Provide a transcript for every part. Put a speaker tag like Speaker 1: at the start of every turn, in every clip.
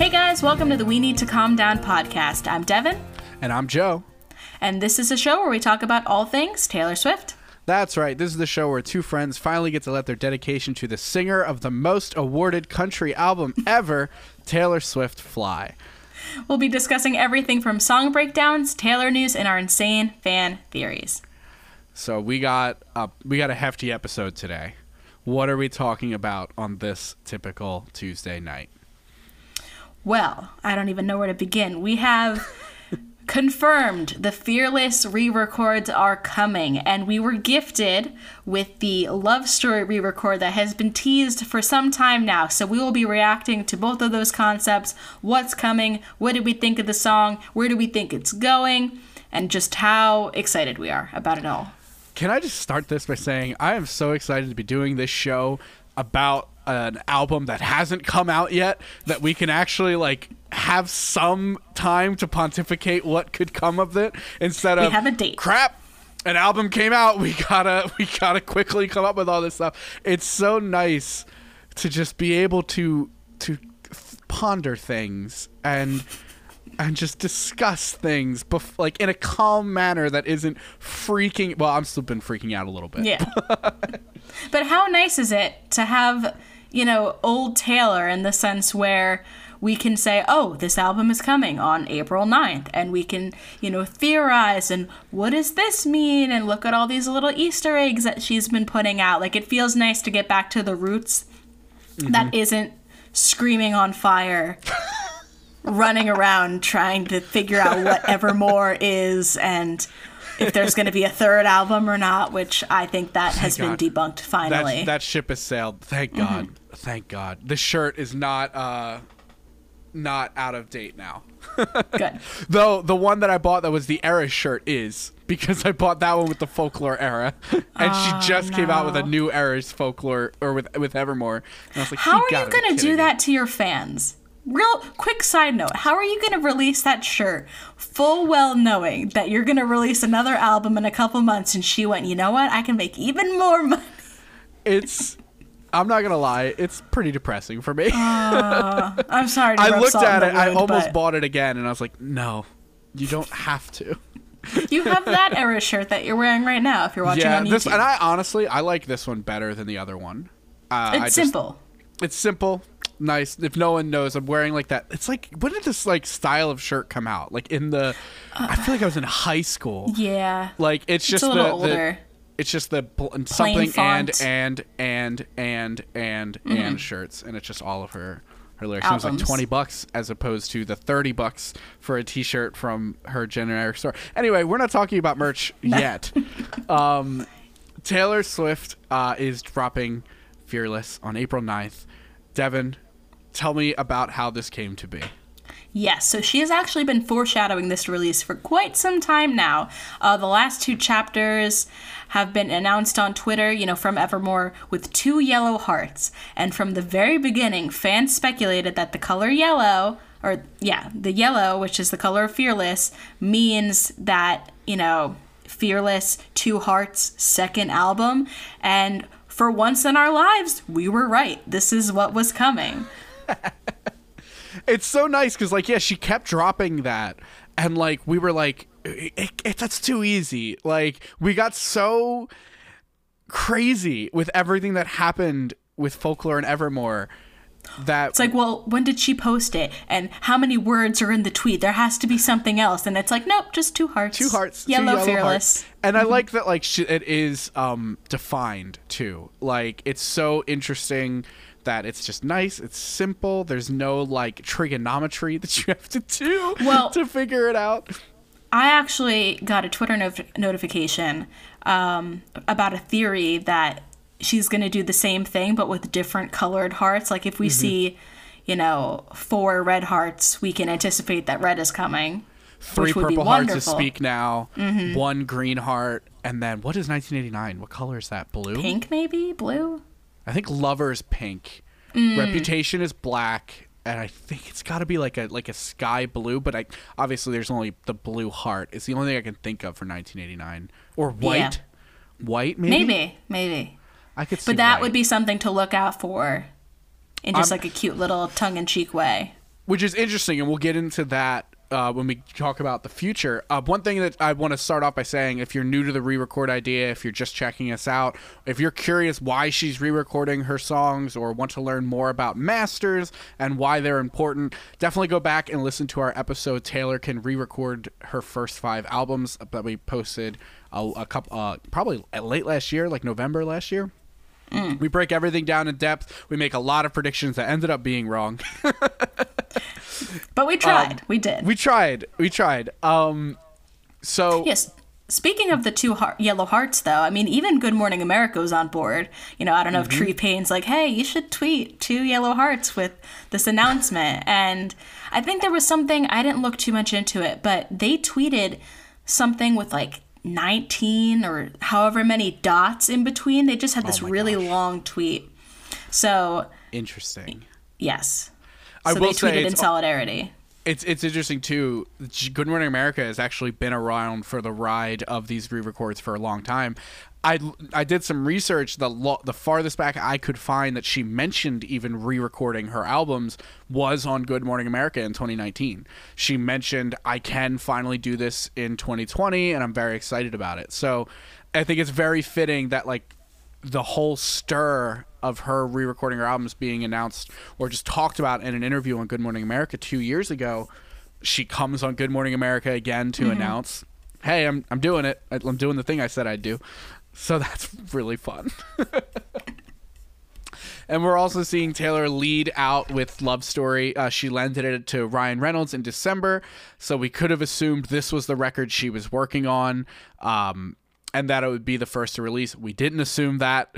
Speaker 1: Hey guys, welcome to the We Need to Calm Down podcast. I'm Devin.
Speaker 2: And I'm Joe.
Speaker 1: And this is a show where we talk about all things Taylor Swift.
Speaker 2: That's right. This is the show where two friends finally get to let their dedication to the singer of the most awarded country album ever, Taylor Swift, fly.
Speaker 1: We'll be discussing everything from song breakdowns, Taylor news, and our insane fan theories.
Speaker 2: So we got a hefty episode today. What are we talking about on this typical Tuesday night?
Speaker 1: Well, I don't even know where to begin. We have confirmed the Fearless re-records are coming, and we were gifted with the Love Story re-record that has been teased for some time now. So we will be reacting to both of those concepts. What's coming? What did we think of the song? Where do we think it's going? And just how excited we are about it all.
Speaker 2: Can I just start this by saying I am so excited to be doing this show about an album that hasn't come out yet, that we can actually have some time to pontificate what could come of it instead of
Speaker 1: we have a date.
Speaker 2: Crap, an album came out, we gotta quickly come up with all this stuff. It's so nice to just be able to ponder things and just discuss things in a calm manner that isn't freaking. Well, I'm still been freaking out a little bit.
Speaker 1: Yeah. But how nice is it to have, old Taylor in the sense where we can say, oh, this album is coming on April 9th. And we can, theorize and what does this mean? And look at all these little Easter eggs that she's been putting out. It feels nice to get back to the roots that isn't screaming on fire, running around trying to figure out what Evermore is and if there's going to be a third album or not, which I think that has been debunked finally.
Speaker 2: That ship has sailed. Thank God. Mm-hmm. Thank God. This shirt is not out of date now.
Speaker 1: Good.
Speaker 2: Though the one that I bought that was the Era shirt is, because I bought that one with the Folklore Era, and she just came out with a new Era's Folklore, or with Evermore. And I was like,
Speaker 1: how are you going to do that to your fans? Real quick side note, how are you going to release that shirt full well knowing that you're going to release another album in a couple months? And she went, you know what? I can make even more money.
Speaker 2: I'm not going to lie, it's pretty depressing for me.
Speaker 1: I'm sorry to
Speaker 2: I
Speaker 1: rub
Speaker 2: looked
Speaker 1: salt
Speaker 2: at
Speaker 1: in
Speaker 2: it,
Speaker 1: the wound,
Speaker 2: I almost bought it again, and I was like, no, you don't have to.
Speaker 1: You have that Era shirt that you're wearing right now if you're watching on YouTube.
Speaker 2: And I like this one better than the other one.
Speaker 1: It's simple.
Speaker 2: It's simple. Nice. If no one knows, I'm wearing that. It's when did this style of shirt come out? I feel like I was in high school.
Speaker 1: Yeah.
Speaker 2: It's just
Speaker 1: a little older.
Speaker 2: It's just the something
Speaker 1: font.
Speaker 2: and shirts, and it's just all of her lyrics.
Speaker 1: Albums.
Speaker 2: It was $20 as opposed to the $30 for a T-shirt from her generic store. Anyway, we're not talking about merch yet. Taylor Swift is dropping Fearless on April 9th. Devin, tell me about how this came to be.
Speaker 1: Yes, so she has actually been foreshadowing this release for quite some time now. The last two chapters have been announced on Twitter, from Evermore, with 2 yellow hearts. And from the very beginning, fans speculated that the color yellow, the yellow, which is the color of Fearless, means that, Fearless, 2 hearts, second album. And for once in our lives, we were right. This is what was coming.
Speaker 2: It's so nice because, she kept dropping that. And, we were like, that's too easy. We got so crazy with everything that happened with Folklore and Evermore that...
Speaker 1: It's well, when did she post it? And how many words are in the tweet? There has to be something else. And it's nope, just 2 hearts.
Speaker 2: 2 hearts.
Speaker 1: Yellow,
Speaker 2: 2 yellow
Speaker 1: Fearless.
Speaker 2: Hearts. And I like that, it is defined, too. It's so interesting that it's just nice. It's simple. There's no, trigonometry that you have to do to figure it out.
Speaker 1: I actually got a Twitter notification about a theory that she's going to do the same thing, but with different colored hearts. If we see, 4 red hearts, we can anticipate that red is coming.
Speaker 2: 3 purple hearts to speak now, 1 green heart, and then what is 1989? What color is that? Blue?
Speaker 1: Pink, maybe? Blue?
Speaker 2: I think Lover's pink. Reputation is black, and I think it's got to be like a sky blue, but obviously there's only the blue heart. It's the only thing I can think of for 1989. Or white. Yeah. White, maybe?
Speaker 1: Maybe.
Speaker 2: I could see
Speaker 1: But that
Speaker 2: white.
Speaker 1: would be something to look out for in just a cute little tongue-in-cheek way.
Speaker 2: which is interesting, and we'll get into that when we talk about the future. One thing that I want to start off by saying, if you're new to the re-record idea, if you're just checking us out, if you're curious why she's re-recording her songs or want to learn more about masters and why they're important, definitely go back and listen to our episode, Taylor Can Re-Record Her First 5 Albums, that we posted a couple, probably late last year, like November last year. We break everything down in depth. We make a lot of predictions that ended up being wrong.
Speaker 1: But we tried. We did.
Speaker 2: We tried. So
Speaker 1: yes. Speaking of the two yellow hearts, though, I mean, even Good Morning America was on board. You know, I don't know if Tree Payne's like, hey, you should tweet 2 yellow hearts with this announcement. And I think there was something, I didn't look too much into it, but they tweeted something with like 19 or however many dots in between. They just had this really long tweet. So
Speaker 2: interesting.
Speaker 1: Yes.
Speaker 2: I
Speaker 1: So
Speaker 2: will
Speaker 1: they
Speaker 2: say
Speaker 1: tweeted in solidarity.
Speaker 2: It's interesting too. Good Morning America has actually been around for the ride of these re-records for a long time. I did some research. The farthest back I could find that she mentioned even re-recording her albums was on Good Morning America in 2019. She mentioned, I can finally do this in 2020, and I'm very excited about it. So I think it's very fitting that like the whole stir of her re-recording her albums being announced or just talked about in an interview on Good Morning America 2 years ago, she comes on Good Morning America again to announce, hey, I'm doing it. I'm doing the thing I said I'd do. So that's really fun. And we're also seeing Taylor lead out with Love Story. She lended it to Ryan Reynolds in December, so we could have assumed this was the record she was working on. And that it would be the first to release. We didn't assume that.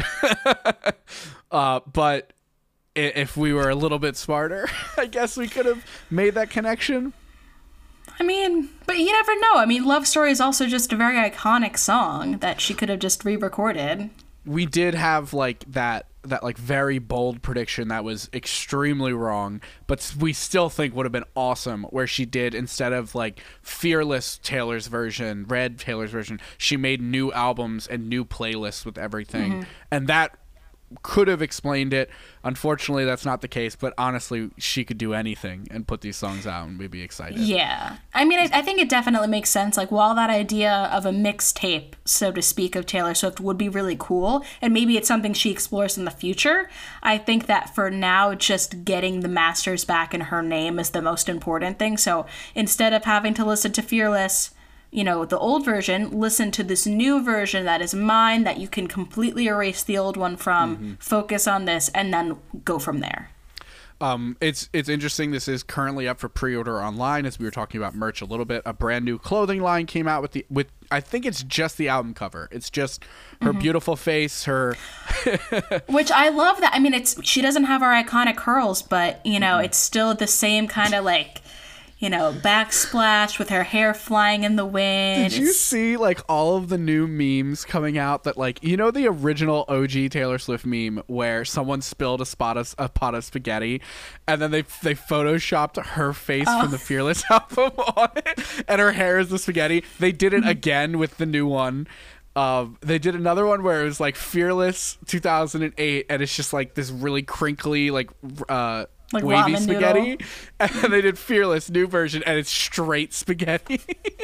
Speaker 2: But if we were a little bit smarter, I guess we could have made that connection.
Speaker 1: I mean, but you never know. I mean, Love Story is also just a very iconic song that she could have just re-recorded.
Speaker 2: We did have like that like very bold prediction that was extremely wrong, but we still think would have been awesome, where she did, instead of like Fearless Taylor's version, Red Taylor's version, she made new albums and new playlists with everything. And that could have explained it. Unfortunately, that's not the case, but honestly, she could do anything and put these songs out and we'd be excited.
Speaker 1: Yeah. I mean, I think it definitely makes sense. Like, while that idea of a mixtape, so to speak, of Taylor Swift would be really cool, and maybe it's something she explores in the future, I think that for now, just getting the masters back in her name is the most important thing. So instead of having to listen to Fearless, you know, the old version, listen to this new version that is mine, that you can completely erase the old one from, focus on this, and then go from there.
Speaker 2: It's interesting. This is currently up for pre-order online, as we were talking about merch a little bit. A brand new clothing line came out with I think it's just the album cover. It's just her beautiful face, her
Speaker 1: which I love that. I mean, she doesn't have our iconic curls, but you know, it's still the same kind of like, you know, backsplash with her hair flying in the wind.
Speaker 2: Did you see like all of the new memes coming out that, like, you know, the original OG Taylor Swift meme where someone spilled a pot of spaghetti and then they photoshopped her face from the Fearless album on it and her hair is the spaghetti? They did it again with the new one. They did another one where it was like Fearless 2008 and it's just like this really crinkly like wavy spaghetti noodle. And then they did Fearless new version and it's straight spaghetti.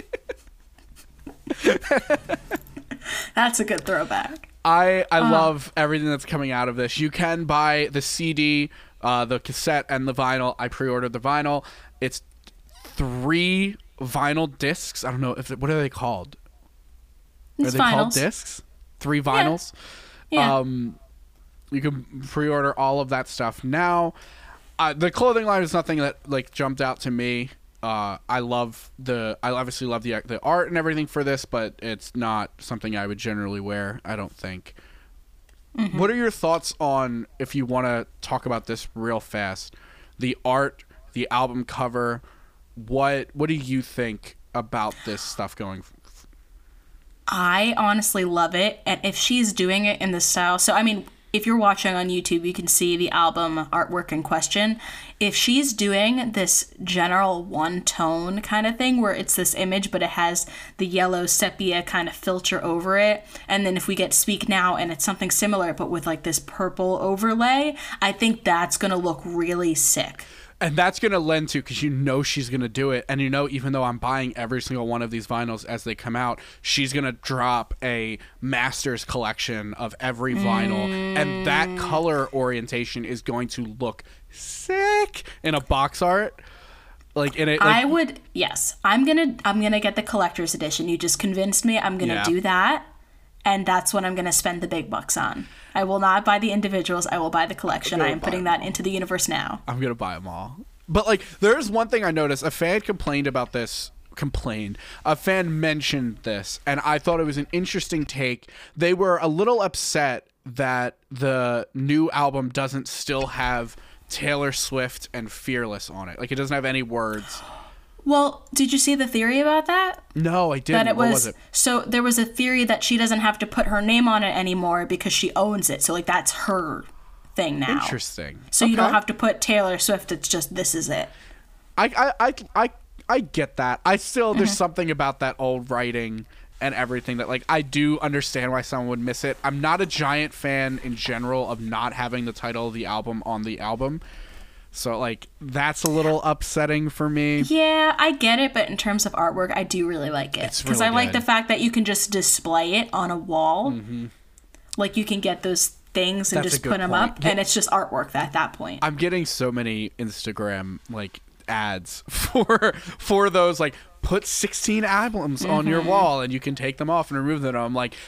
Speaker 1: That's a good throwback.
Speaker 2: I love everything that's coming out of this. You can buy the CD, the cassette, and the vinyl. I pre-ordered the vinyl. It's 3 vinyl discs. I don't know what are they called?
Speaker 1: It's
Speaker 2: are they
Speaker 1: vinyls.
Speaker 2: called discs? 3 vinyls.
Speaker 1: Yeah.
Speaker 2: You can pre-order all of that stuff now. The clothing line is nothing that like jumped out to me. I obviously love the art and everything for this, but it's not something I would generally wear, I don't think. What are your thoughts on, if you want to talk about this real fast, the art, the album cover? What do you think about this stuff going?
Speaker 1: I honestly love it, and if she's doing it in the style, so I mean, if you're watching on YouTube, you can see the album artwork in question. if she's doing this general one tone kind of thing where it's this image but it has the yellow sepia kind of filter over it, and then if we get Speak Now and it's something similar but with like this purple overlay, I think that's gonna look really sick.
Speaker 2: And that's going to lend to, because you know she's going to do it. And you know, even though I'm buying every single one of these vinyls as they come out, she's going to drop a master's collection of every vinyl. And that color orientation is going to look sick in a box art. Like in it,
Speaker 1: I would, yes. I'm gonna get the collector's edition. You just convinced me. I'm gonna do that. And that's what I'm gonna spend the big bucks on. I will not buy the individuals. I will buy the collection. I am putting that into the universe now.
Speaker 2: I'm going to buy them all. But, like, there's one thing I noticed. A fan complained about this. A fan mentioned this, and I thought it was an interesting take. They were a little upset that the new album doesn't still have Taylor Swift and Fearless on it. Like, it doesn't have any words.
Speaker 1: Well, did you see the theory about that?
Speaker 2: No, I didn't. What was it?
Speaker 1: So there was a theory that she doesn't have to put her name on it anymore because she owns it. So like that's her thing now.
Speaker 2: Interesting.
Speaker 1: So you don't have to put Taylor Swift. It's just this is it.
Speaker 2: I get that. I still there's something about that old writing and everything that like I do understand why someone would miss it. I'm not a giant fan in general of not having the title of the album on the album. So, like, that's a little upsetting for me.
Speaker 1: Yeah, I get it, but in terms of artwork, I do really like it. Because I like the fact that you can just display it on a wall. Mm-hmm. Like, you can get those things and just put them up, and it's just artwork at that point.
Speaker 2: I'm getting so many Instagram, like, ads for those, like, put 16 albums on your wall, and you can take them off and remove them. I'm like...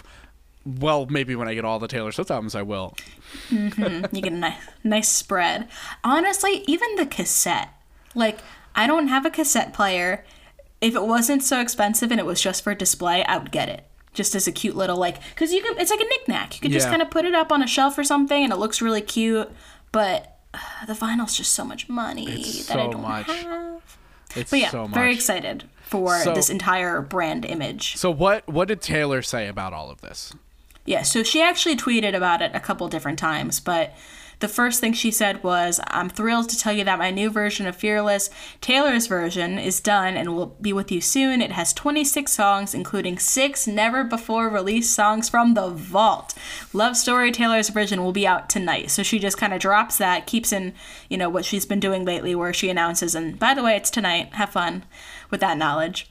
Speaker 2: Well, maybe when I get all the Taylor Swift albums, I will.
Speaker 1: You get a nice spread. Honestly, even the cassette. Like, I don't have a cassette player. If it wasn't so expensive and it was just for display, I would get it. Just as a cute little, like... Because you can, it's like a knickknack. You could just kind of put it up on a shelf or something, and it looks really cute. But the vinyl's just so much money that I don't have.
Speaker 2: It's
Speaker 1: but yeah,
Speaker 2: so much.
Speaker 1: Very excited for this entire brand image.
Speaker 2: So what did Taylor say about all of this?
Speaker 1: Yeah, so she actually tweeted about it a couple different times, but the first thing she said was, I'm thrilled to tell you that my new version of Fearless, Taylor's version, is done and will be with you soon. It has 26 songs, including 6 never-before-released songs from the vault. Love Story, Taylor's version, will be out tonight. So she just kind of drops that, keeps in, you know, what she's been doing lately where she announces, and by the way, it's tonight. Have fun with that knowledge.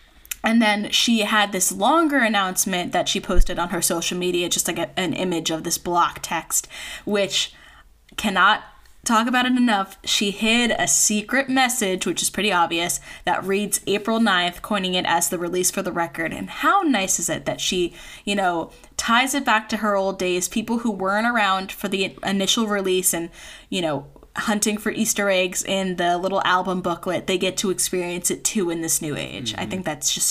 Speaker 1: And then she had this longer announcement that she posted on her social media, just like an image of this block text, which cannot talk about it enough. She hid a secret message, which is pretty obvious, that reads April 9th, coining it as the release for the record. And how nice is it that she, you know, ties it back to her old days, people who weren't around for the initial release and, you know, hunting for Easter eggs in the little album booklet, they get to experience it too in this new age. I think that's just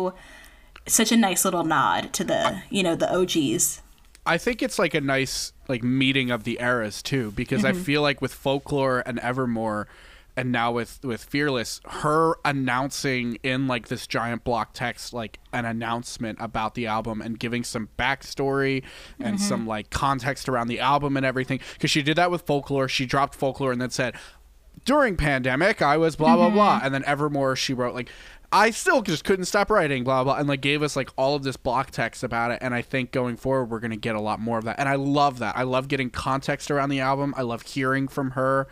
Speaker 1: such a nice little nod to the, you know, the OGs.
Speaker 2: I think it's like a nice like meeting of the eras too, because I feel like with Folklore and Evermore and now with Fearless, her announcing in like this giant block text like an announcement about the album and giving some backstory and some like context around the album and everything, because she did that with Folklore. She dropped Folklore and then said, during pandemic I was blah blah blah, and then Evermore she wrote like, I still just couldn't stop writing, blah, blah, and like gave us like all of this block text about it. And I think going forward, we're going to get a lot more of that. And I love that. I love getting context around the album. I love hearing from her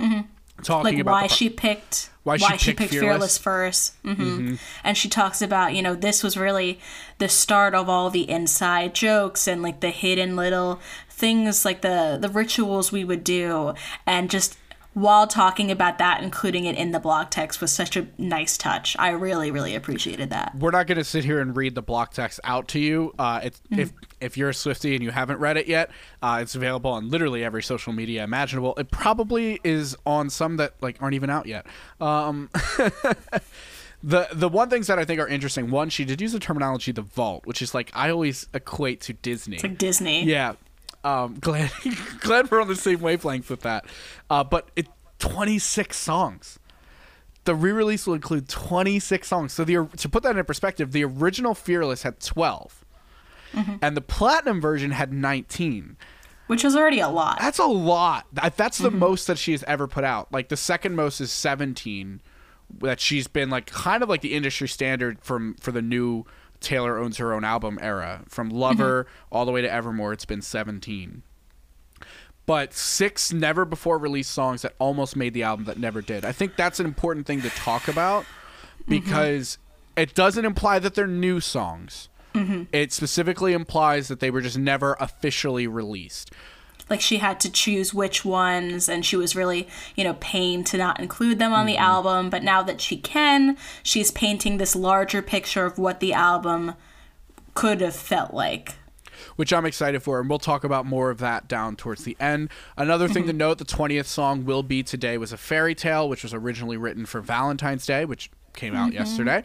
Speaker 2: talking
Speaker 1: like
Speaker 2: about
Speaker 1: why she picked Fearless first. And she talks about, you know, this was really the start of all the inside jokes and like the hidden little things, like the rituals we would do. And just while talking about that, including it in the blog text was such a nice touch. I really, really appreciated that.
Speaker 2: We're not going to sit here and read the blog text out to you. If you're a Swiftie and you haven't read it yet, it's available on literally every social media imaginable. It probably is on some that like aren't even out yet. The one things that I think are interesting, one, she did use the terminology the vault, which is like I always equate to Disney.
Speaker 1: It's like Disney.
Speaker 2: Yeah. Glad we're on the same wavelength with that. But 26 songs. The re-release will include 26 songs. So to put that in perspective, the original Fearless had 12. And the platinum version had 19.
Speaker 1: which is already a lot.
Speaker 2: That's a lot. That's the most that she's ever put out. Like, the second most is 17, that she's been, like, kind of like the industry standard for the new Taylor Owns Her Own Album era. From Lover all the way to Evermore, it's been 17. But 6 never before released songs that almost made the album that never did. I think that's an important thing to talk about, because it doesn't imply that they're new songs. It specifically implies that they were just never officially released.
Speaker 1: Like, she had to choose which ones, and she was really, pained to not include them on the album. But now that she can, she's painting this larger picture of what the album could have felt like.
Speaker 2: Which I'm excited for, and we'll talk about more of that down towards the end. Another thing to note, the 20th song, Will Be Today, was a fairy tale, which was originally written for Valentine's Day, which came out yesterday.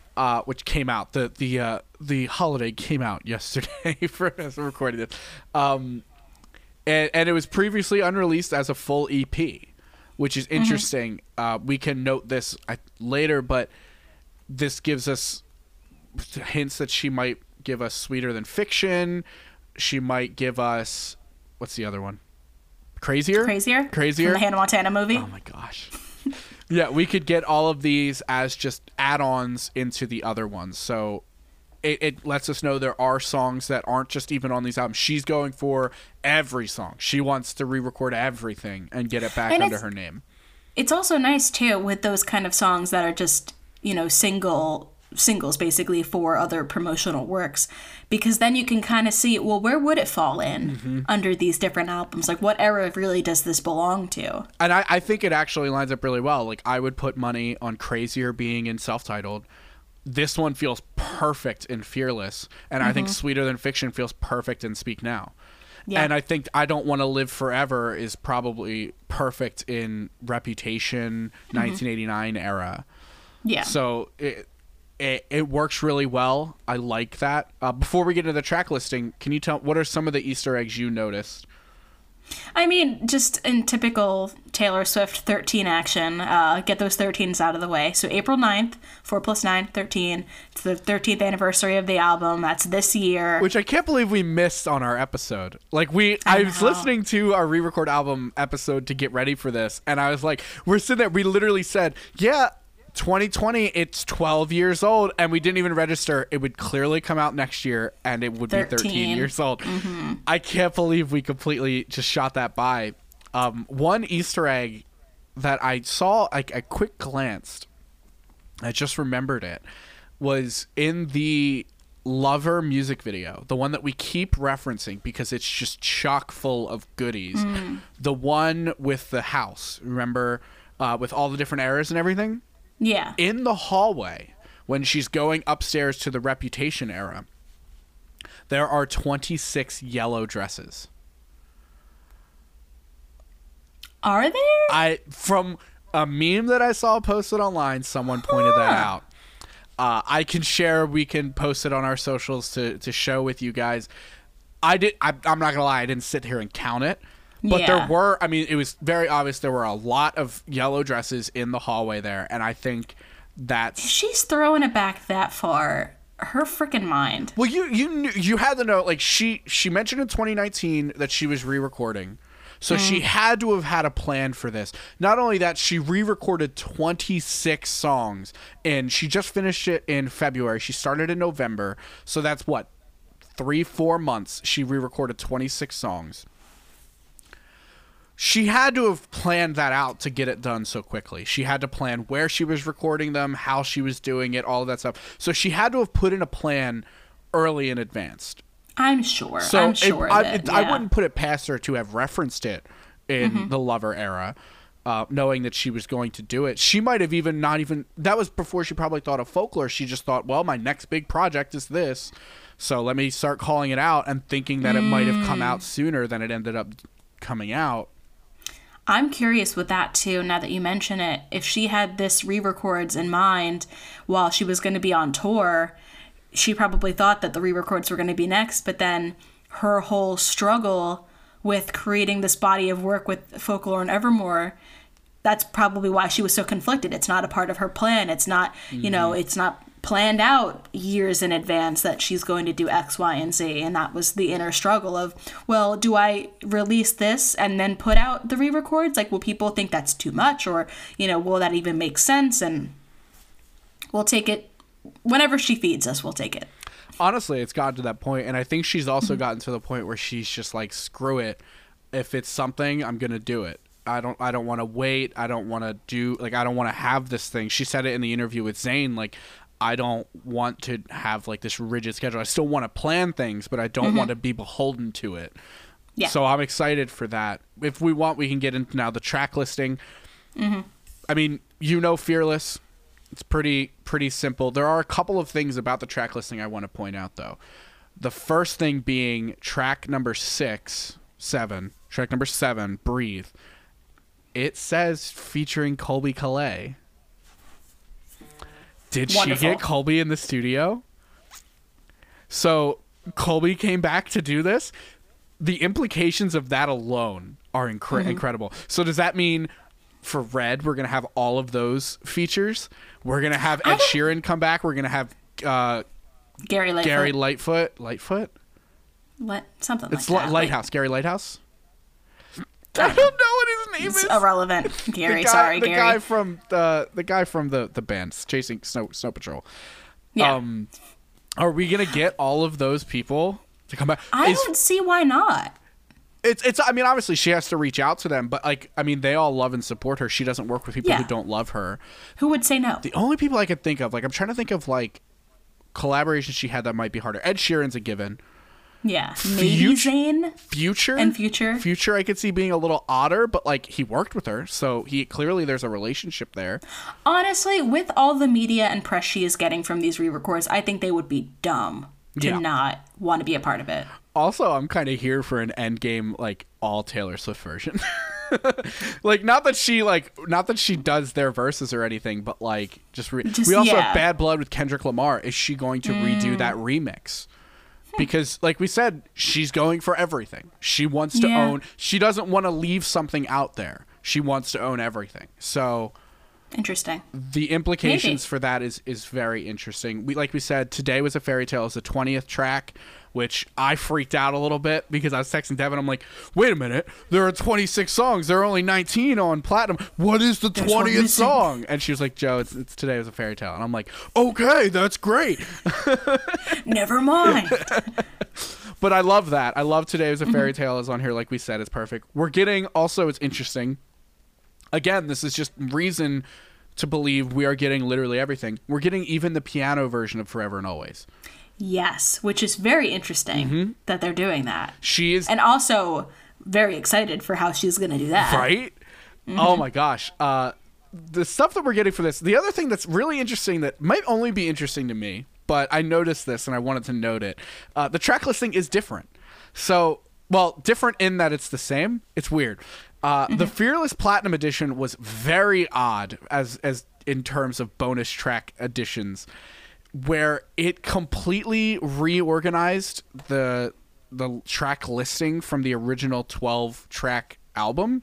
Speaker 2: The holiday came out yesterday for us recording this. And it was previously unreleased as a full EP, which is interesting. We can note this later, but this gives us hints that she might give us Sweeter Than Fiction. She might give us, what's the other one? Crazier?
Speaker 1: From the Hannah Montana movie.
Speaker 2: Oh my gosh. Yeah, we could get all of these as just add-ons into the other ones. So it lets us know there are songs that aren't just even on these albums. She's going for every song. She wants to re-record everything and get it back under her name.
Speaker 1: It's also nice, too, with those kind of songs that are just, singles basically for other promotional works, because then you can kind of see, well, where would it fall in under these different albums? Like, what era really does this belong to?
Speaker 2: And I think it actually lines up really well. Like, I would put money on Crazier being in Self-Titled. This one feels perfect in Fearless, and I think Sweeter Than Fiction feels perfect in Speak Now. Yeah. And I think I Don't Want to Live Forever is probably perfect in Reputation, 1989 era.
Speaker 1: Yeah.
Speaker 2: So it works really well. I like that. Before we get into the track listing, can you tell what are some of the Easter eggs you noticed?
Speaker 1: I mean, just in typical Taylor Swift 13 action, get those 13s out of the way. So April 9th, 4 + 9, 13. It's the 13th anniversary of the album. That's this year.
Speaker 2: Which I can't believe we missed on our episode. Like, I was listening to our re-record album episode to get ready for this, and I was like, we're sitting there, we literally said, yeah, 2020, it's 12 years old, and we didn't even register. It would clearly come out next year, and it would be 13 years old. I can't believe we completely just shot that by. One Easter egg that I saw, like, a quick glanced, I just remembered it, was in the Lover music video, the one that we keep referencing because it's just chock full of goodies. The one with the house, remember, with all the different eras and everything?
Speaker 1: Yeah.
Speaker 2: In the hallway, when she's going upstairs to the Reputation era, there are 26 yellow dresses.
Speaker 1: Are there?
Speaker 2: From a meme that I saw posted online, someone pointed that out. I can share, we can post it on our socials to show with you guys. I'm not gonna lie, I didn't sit here and count it. But there were, it was very obvious there were a lot of yellow dresses in the hallway there, and I think that's...
Speaker 1: If she's throwing it back that far, her freaking mind.
Speaker 2: Well, you had to know, like, she mentioned in 2019 that she was re-recording, so she had to have had a plan for this. Not only that, she re-recorded 26 songs, and she just finished it in February. She started in November, so that's, 3-4 months she re-recorded 26 songs. She had to have planned that out to get it done so quickly. She had to plan where she was recording them, how she was doing it, all of that stuff. So she had to have put in a plan early in advance.
Speaker 1: I'm sure.
Speaker 2: So
Speaker 1: I
Speaker 2: wouldn't put it past her to have referenced it in the Lover era, knowing that she was going to do it. She might have even not even... That was before she probably thought of Folklore. She just thought, well, my next big project is this, so let me start calling it out, and thinking that it might have come out sooner than it ended up coming out.
Speaker 1: I'm curious with that, too, now that you mention it. If she had this re-records in mind while she was going to be on tour, she probably thought that the re-records were going to be next, but then her whole struggle with creating this body of work with Folklore and Evermore, that's probably why she was so conflicted. It's not a part of her plan. It's not, it's not planned out years in advance that she's going to do X, Y, and Z. And that was the inner struggle of, well, do I release this and then put out the re-records? Like, will people think that's too much? Or, will that even make sense? And we'll take it. Whenever she feeds us, we'll take it.
Speaker 2: Honestly, it's gotten to that point, and I think she's also gotten to the point where she's just like, screw it. If it's something, I'm going to do it. I don't want to wait. I don't want to I don't want to have this thing. She said it in the interview with Zayn, like, I don't want to have like this rigid schedule. I still want to plan things, but I don't want to be beholden to it. Yeah. So I'm excited for that. If we want, we can get into now the track listing. I mean, Fearless. It's pretty simple. There are a couple of things about the track listing I want to point out, though. The first thing being track number 7, Breathe. It says featuring Colbie Caillat. Did she get Colbie in the studio? So Colbie came back to do this. The implications of that alone are incredible. So does that mean for Red, we're going to have all of those features? We're going to have Ed Sheeran come back. We're going to have
Speaker 1: Gary
Speaker 2: Lightfoot.
Speaker 1: Something
Speaker 2: it's
Speaker 1: like that.
Speaker 2: Lighthouse. Gary Lighthouse? I don't know what his name
Speaker 1: it's
Speaker 2: is.
Speaker 1: Irrelevant. Gary,
Speaker 2: Gary.
Speaker 1: The
Speaker 2: guy from the bands Chasing Snow Patrol.
Speaker 1: Yeah.
Speaker 2: Are we gonna get all of those people to come back?
Speaker 1: I don't see why not.
Speaker 2: It's. I mean, obviously she has to reach out to them, but they all love and support her. She doesn't work with people who don't love her.
Speaker 1: Who would say no?
Speaker 2: The only people I could think of, I'm trying to think of collaborations she had that might be harder. Ed Sheeran's a given.
Speaker 1: Yeah, maybe Zayn.
Speaker 2: Future I could see being a little odder, but he worked with her, so there's a relationship there.
Speaker 1: Honestly, with all the media and press she is getting from these re-records, I think they would be dumb to not want to be a part of it.
Speaker 2: Also, I'm kind of here for an Endgame all Taylor Swift version. Not that she does their verses or anything, but we also have Bad Blood with Kendrick Lamar. Is she going to redo that remix? Because, like we said, she's going for everything. She wants to own. She doesn't want to leave something out there. She wants to own everything. So,
Speaker 1: interesting.
Speaker 2: The implications for that is very interesting. Like we said, Today Was a Fairy Tale is the 20th track, which I freaked out a little bit because I was texting Devin. I'm like, wait a minute. There are 26 songs. There are only 19 on Platinum. What is the 20th song? And she was like, Joe, it's Today Was a Fairy Tale. And I'm like, okay, that's great.
Speaker 1: Never mind.
Speaker 2: But I love that. I love Today Was a Fairy Tale is on here. Like we said, it's perfect. We're getting, also, it's interesting. Again, this is just reason to believe we are getting literally everything. We're getting even the piano version of Forever and Always.
Speaker 1: Yes, which is very interesting that they're doing that.
Speaker 2: She is.
Speaker 1: And also very excited for how she's going to do that.
Speaker 2: Right? Oh my gosh. The stuff that we're getting for this. The other thing that's really interesting that might only be interesting to me, but I noticed this and I wanted to note it. The track listing is different. So, different in that it's the same. It's weird. The Fearless Platinum Edition was very odd as in terms of bonus track additions, where it completely reorganized the track listing from the original 12-track album.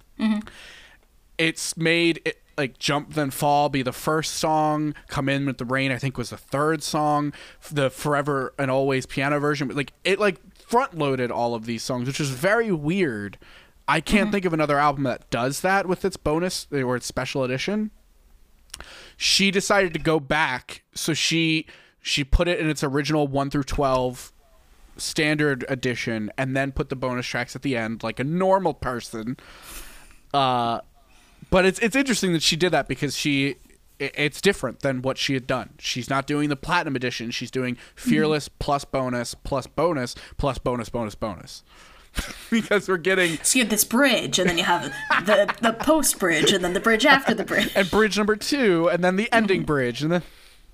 Speaker 2: It's made it Jump Then Fall be the first song, Come In With the Rain I think was the third song, the Forever and Always piano version, it front loaded all of these songs, which is very weird. I can't think of another album that does that with its bonus or its special edition. She decided to go back, so she put it in its original 1 through 12 standard edition and then put the bonus tracks at the end like a normal person. But it's interesting that she did that because it's different than what she had done. She's not doing the Platinum Edition. She's doing Fearless plus bonus plus bonus plus bonus bonus bonus. Because we're getting...
Speaker 1: So you have this bridge, and then you have the post-bridge, and then the bridge after the bridge.
Speaker 2: And bridge number 2, and then the ending bridge, and then...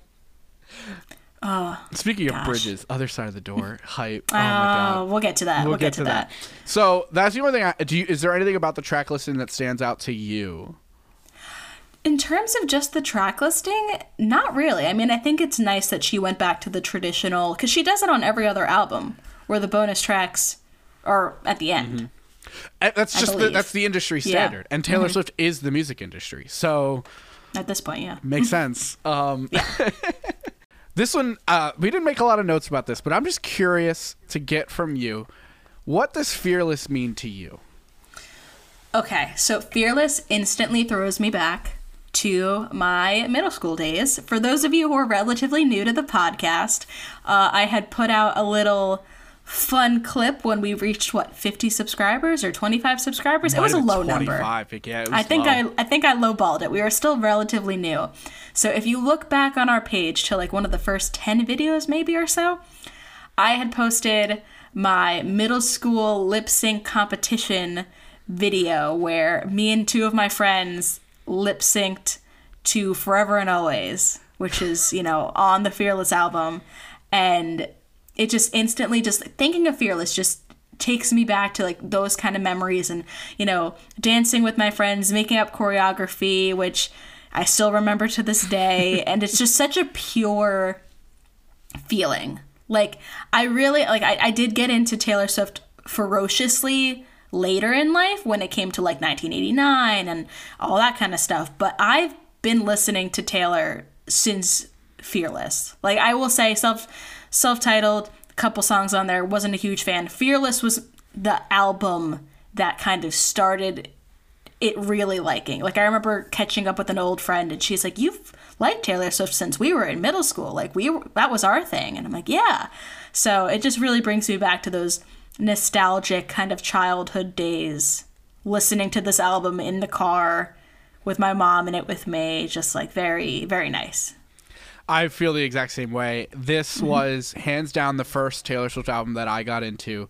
Speaker 2: Speaking of bridges, Other Side of the Door, hype. Oh my god.
Speaker 1: We'll get to that. We'll get to that.
Speaker 2: So that's the only thing is there anything about the track listing that stands out to you?
Speaker 1: In terms of just the track listing, not really. I mean, I think it's nice that she went back to the traditional, because she does it on every other album, where the bonus tracks are at the end.
Speaker 2: That's just that's the industry standard, and Taylor Swift is the music industry, so
Speaker 1: at this point,
Speaker 2: makes sense. This one, we didn't make a lot of notes about this, but I'm just curious to get from you. What does Fearless mean to you?
Speaker 1: Okay, so Fearless instantly throws me back to my middle school days. For those of you who are relatively new to the podcast, I had put out a little fun clip when we reached 50 subscribers or 25 subscribers. It was a low number.
Speaker 2: Yeah, it was
Speaker 1: I think
Speaker 2: low.
Speaker 1: I think I lowballed it. We were still relatively new. So if you look back on our page to like one of the first 10 videos maybe or so, I had posted my middle school lip sync competition video where me and two of my friends lip synced to Forever and Always, which is, on the Fearless album. And it just instantly, just thinking of Fearless just takes me back to like those kind of memories and, dancing with my friends, making up choreography, which I still remember to this day. And it's just such a pure feeling. Like, I really, I did get into Taylor Swift ferociously later in life when it came to like 1989 and all that kind of stuff. But I've been listening to Taylor since Fearless. Like, I will say self-titled, a couple songs on there, wasn't a huge fan. Fearless was the album that kind of started it really liking. Like, I remember catching up with an old friend and she's like, "You've liked Taylor Swift since we were in middle school. Like, that was our thing." And I'm like, "Yeah." So it just really brings me back to those nostalgic kind of childhood days, listening to this album in the car with my mom and it with me. Just like very, very nice.
Speaker 2: I feel the exact same way. This was hands down the first Taylor Swift album that I got into.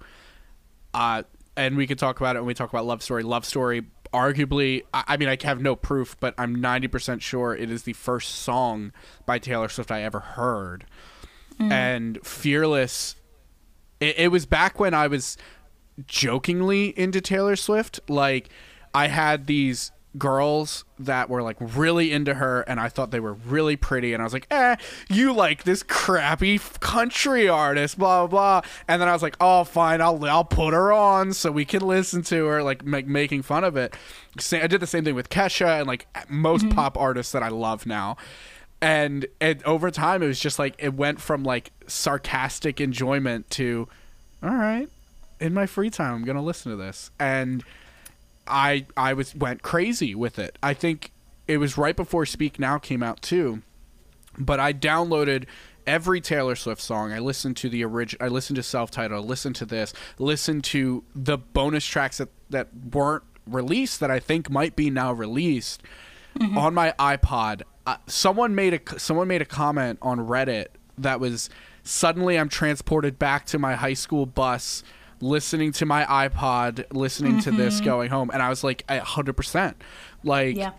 Speaker 2: And we could talk about it when we talk about Love Story. Love Story, arguably, I mean, I have no proof, but I'm 90% sure it is the first song by Taylor Swift I ever heard. And Fearless, it was back when I was jokingly into Taylor Swift. Like, I had these girls that were like really into her and I thought they were really pretty and I was like, you like this crappy country artist, blah blah blah. And then I was like, oh fine, I'll put her on so we can listen to her, like making fun of it. I did the same thing with Kesha and like most pop artists that I love now. And over time it was just like it went from like sarcastic enjoyment to, all right, in my free time I'm gonna listen to this. And I went crazy with it. I think it was right before Speak Now came out too, but I downloaded every Taylor Swift song. I listened to the original. I listened to Self-Titled. Listened to this. Listened to the bonus tracks that weren't released that I think might be now released on my iPod. Someone made a comment on Reddit that was, suddenly I'm transported back to my high school bus, listening to my iPod, listening to this going home. And I was like, 100%. Like, yeah.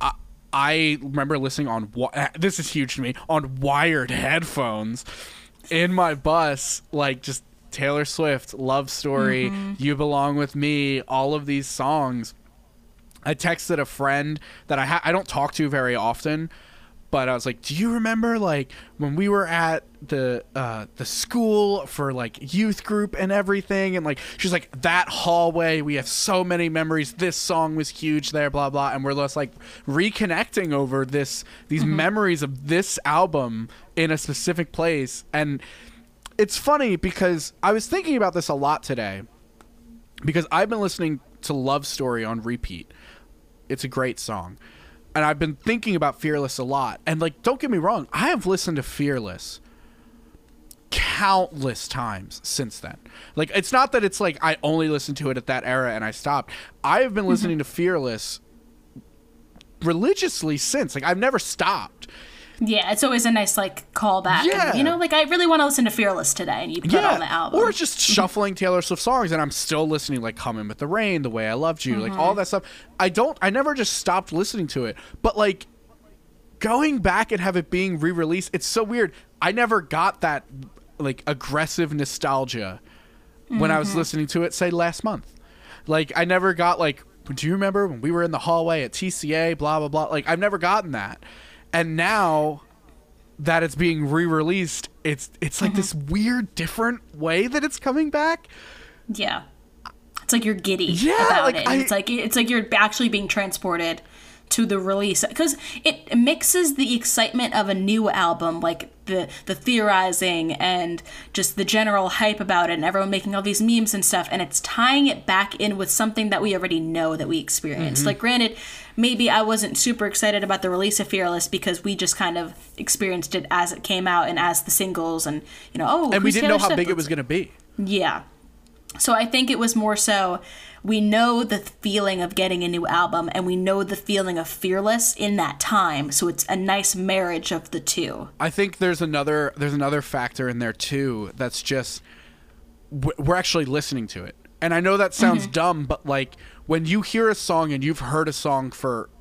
Speaker 2: I remember listening on, this is huge to me, on wired headphones in my bus, like just Taylor Swift, Love Story, You Belong With Me, all of these songs. I texted a friend that I don't talk to very often, but I was like, do you remember like when we were at the school for like youth group and everything? And like, she's like, that hallway, we have so many memories. This song was huge there, blah, blah. And we're just like reconnecting over these memories of this album in a specific place. And it's funny because I was thinking about this a lot today because I've been listening to Love Story on repeat. It's a great song. And I've been thinking about Fearless a lot. And, like, don't get me wrong, I have listened to Fearless countless times since then. Like, it's not that it's like I only listened to it at that era and I stopped. I have been listening to Fearless religiously since. Like, I've never stopped.
Speaker 1: Yeah, it's always a nice, like, callback.
Speaker 2: Yeah.
Speaker 1: And, like, I really want to listen to Fearless today, and you put on the album.
Speaker 2: Or just shuffling Taylor Swift songs, and I'm still listening, like, Come In With The Rain, The Way I Loved You, like, all that stuff. I never just stopped listening to it. But, like, going back and have it being re-released, it's so weird. I never got that, like, aggressive nostalgia when I was listening to it, say, last month. Like, I never got, like, do you remember when we were in the hallway at TCA, blah, blah, blah? Like, I've never gotten that. And now that it's being re-released, it's like this weird, different way that it's coming back.
Speaker 1: Yeah, it's like you're giddy about it. It's like you're actually being transported to the release because it mixes the excitement of a new album, like the theorizing and just the general hype about it, and everyone making all these memes and stuff, and it's tying it back in with something that we already know that we experienced. Like, granted, maybe I wasn't super excited about the release of Fearless because we just kind of experienced it as it came out and as the singles, and
Speaker 2: and we didn't know how big it was going to be.
Speaker 1: Yeah. So I think it was more so we know the feeling of getting a new album, and we know the feeling of Fearless in that time. So it's a nice marriage of the two.
Speaker 2: I think there's another factor in there too. That's just we're actually listening to it. And I know that sounds dumb, but like when you hear a song and you've heard a song for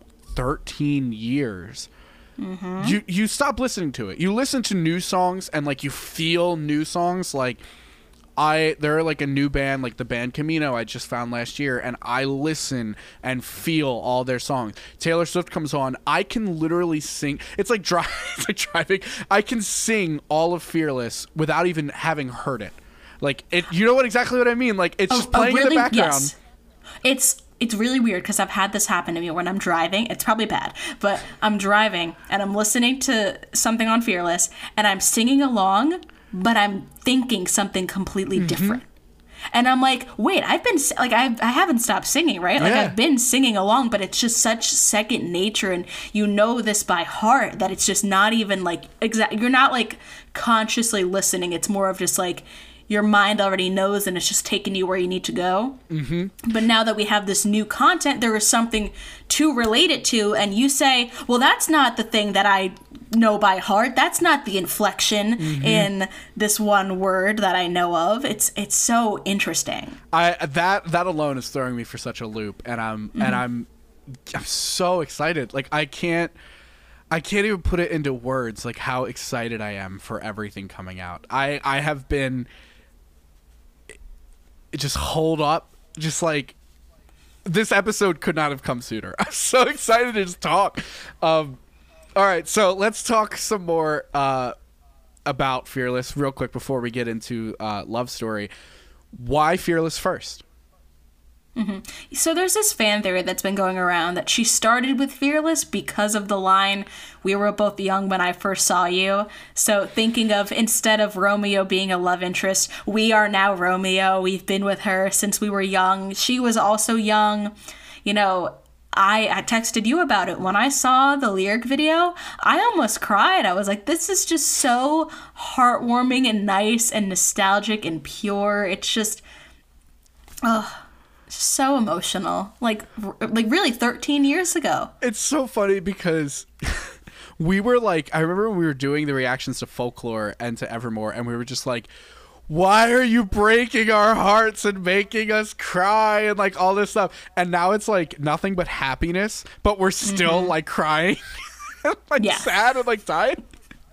Speaker 2: 13 years, you stop listening to it. You listen to new songs and like you feel new songs. Like they're like a new band, like the band Camino I just found last year, and I listen and feel all their songs. Taylor Swift comes on, I can literally sing. It's like driving. I can sing all of Fearless without even having heard it. Like it, you know exactly what I mean? Like it's just playing in the background.
Speaker 1: Yes. It's really weird because I've had this happen to me when I'm driving. It's probably bad, but I'm driving and I'm listening to something on Fearless and I'm singing along, but I'm thinking something completely different. And I'm like, wait, I've been like, I haven't stopped singing, right? Like I've been singing along, but it's just such second nature, and you know this by heart that it's just not even like you're not like consciously listening. It's more of just like your mind already knows, and it's just taking you where you need to go. But now that we have this new content, there is something to relate it to, and you say, well, that's not the thing that I know by heart. That's not the inflection in this one word that I know of. It's so interesting.
Speaker 2: That alone is throwing me for such a loop, and I'm so excited. Like I can't even put it into words, like how excited I am for everything coming out. I have been just hold up, just like this episode could not have come sooner. I'm so excited to just talk. All right, so let's talk some more about Fearless real quick before we get into Love Story. Why Fearless first?
Speaker 1: So there's this fan theory that's been going around that she started with Fearless because of the line, "We were both young when I first saw you." So thinking of, instead of Romeo being a love interest, we are now Romeo. We've been with her since we were young. She was also young. You know, I texted you about it. When I saw the lyric video, I almost cried. I was like, this is just so heartwarming and nice and nostalgic and pure. It's just, so emotional. Like really 13 years ago.
Speaker 2: It's so funny because we were like, I remember when we were doing the reactions to Folklore and to Evermore, and we were just like, why are you breaking our hearts and making us cry and like all this stuff? And now it's like nothing but happiness, but we're still like crying like sad and like tired.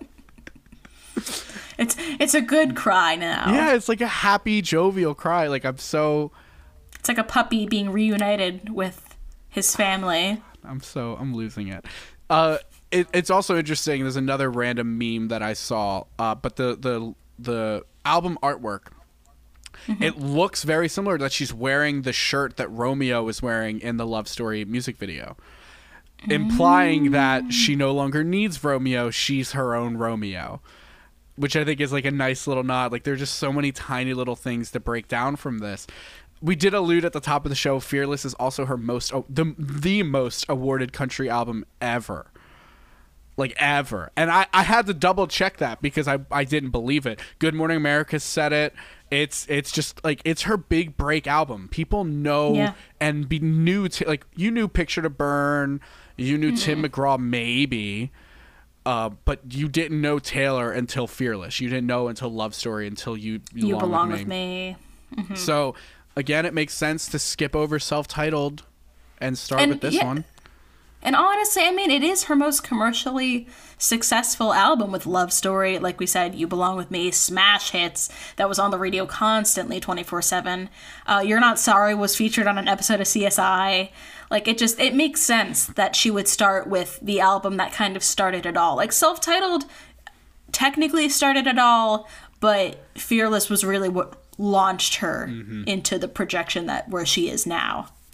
Speaker 1: It's a good cry now.
Speaker 2: Yeah, it's like a happy, jovial cry. Like
Speaker 1: it's like a puppy being reunited with his family.
Speaker 2: I'm losing it. It's also interesting. There's another random meme that I saw, but the album artwork, it looks very similar, that she's wearing the shirt that Romeo is wearing in the Love Story music video, implying that she no longer needs Romeo. She's her own Romeo, which I think is like a nice little nod. Like there's just so many tiny little things to break down from this. We did allude at the top of the show, Fearless is also her the most awarded country album ever. Like ever. And I had to double check that because I didn't believe it. Good Morning America said it. It's just like, it's her big break album. People know and knew like, you knew Picture to Burn, you knew Tim McGraw maybe, but you didn't know Taylor until Fearless. You didn't know until Love Story, until You Belong With Me. So again, it makes sense to skip over Self-Titled and start with this one.
Speaker 1: And honestly, I mean, it is her most commercially successful album, with Love Story, like we said, You Belong With Me, smash hits that was on the radio constantly 24/7. You're Not Sorry was featured on an episode of CSI. Like, it makes sense that she would start with the album that kind of started it all. Like, Self-Titled technically started it all, but Fearless was really what launched her into the projection where she is now.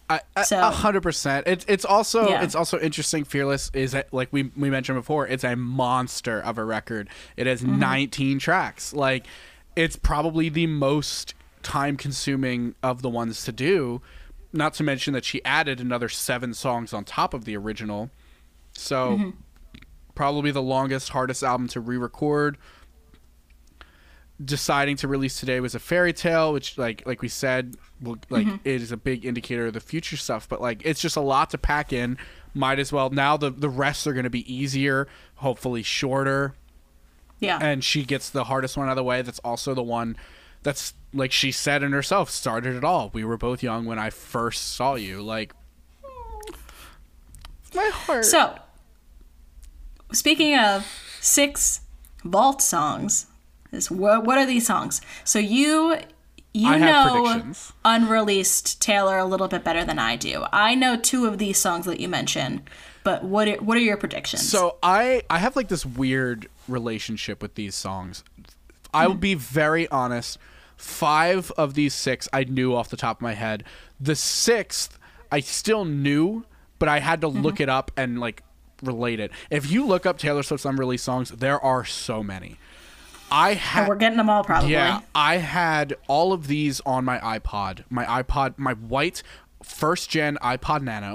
Speaker 1: So
Speaker 2: 100%. It's also
Speaker 1: Yeah.
Speaker 2: it's also interesting. Fearless is like we mentioned before. It's a monster of a record. It has 19 tracks. Like, it's probably the most time consuming of the ones to do. Not to mention that she added another 7 songs on top of the original. So probably the longest, hardest album to re-record. Deciding to release today was a fairy tale, which like we said, it is a big indicator of the future stuff. But like, it's just a lot to pack in. Might as well now. The rests are going to be easier, hopefully shorter.
Speaker 1: yeah.
Speaker 2: And she gets the hardest one out of the way. That's also the one that's, like she said in herself, started it all. We were both young when I first saw you. Like, my heart.
Speaker 1: So, speaking of 6 vault songs, what are these songs? So you
Speaker 2: I have
Speaker 1: know
Speaker 2: predictions.
Speaker 1: unreleased Taylor a little bit better than I do. I know 2 of these songs that you mentioned, but what are your predictions?
Speaker 2: So I have like this weird relationship with these songs. I will be very honest. 5 of these 6 I knew off the top of my head. The 6th I still knew, but I had to look it up and like relate it. If you look up Taylor Swift's unreleased songs, there are so many.
Speaker 1: And we're getting them all probably.
Speaker 2: Yeah, I had all of these on my iPod. My white first-gen iPod Nano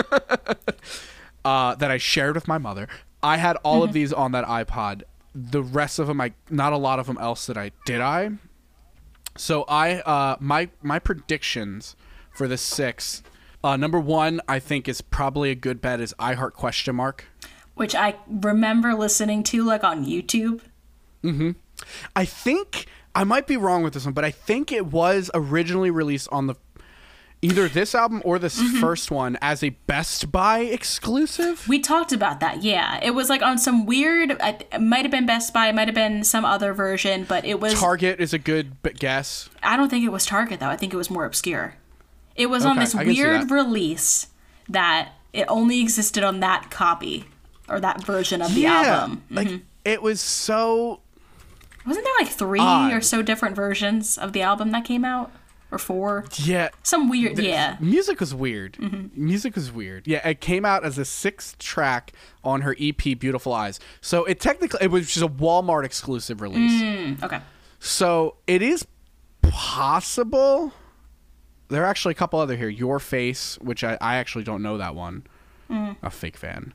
Speaker 2: that I shared with my mother. I had all of these on that iPod. The rest of them, not a lot of them else did I? So my predictions for the 6, number 1, I think is probably a good bet, is I Heart ?
Speaker 1: Which I remember listening to like on YouTube.
Speaker 2: I think I might be wrong with this one, but I think it was originally released on either this album or this first one as a Best Buy exclusive.
Speaker 1: We talked about that, yeah. It was like on some weird, it might have been Best Buy, it might have been some other version, but it was...
Speaker 2: Target is a good guess.
Speaker 1: I don't think it was Target, though. I think it was more obscure. It was on this weird release that it only existed on that copy, or that version of the album.
Speaker 2: Like, it was so...
Speaker 1: Wasn't there like 3
Speaker 2: odd.
Speaker 1: or so different versions of the album that came out? Or 4?
Speaker 2: Yeah.
Speaker 1: Some weird, yeah.
Speaker 2: Music was weird. Music was weird. Yeah, it came out as a 6th track on her EP, Beautiful Eyes. So it was just a Walmart exclusive release.
Speaker 1: Okay.
Speaker 2: So it is possible. There are actually a couple other here. Your Face, which I actually don't know that one. A fake fan.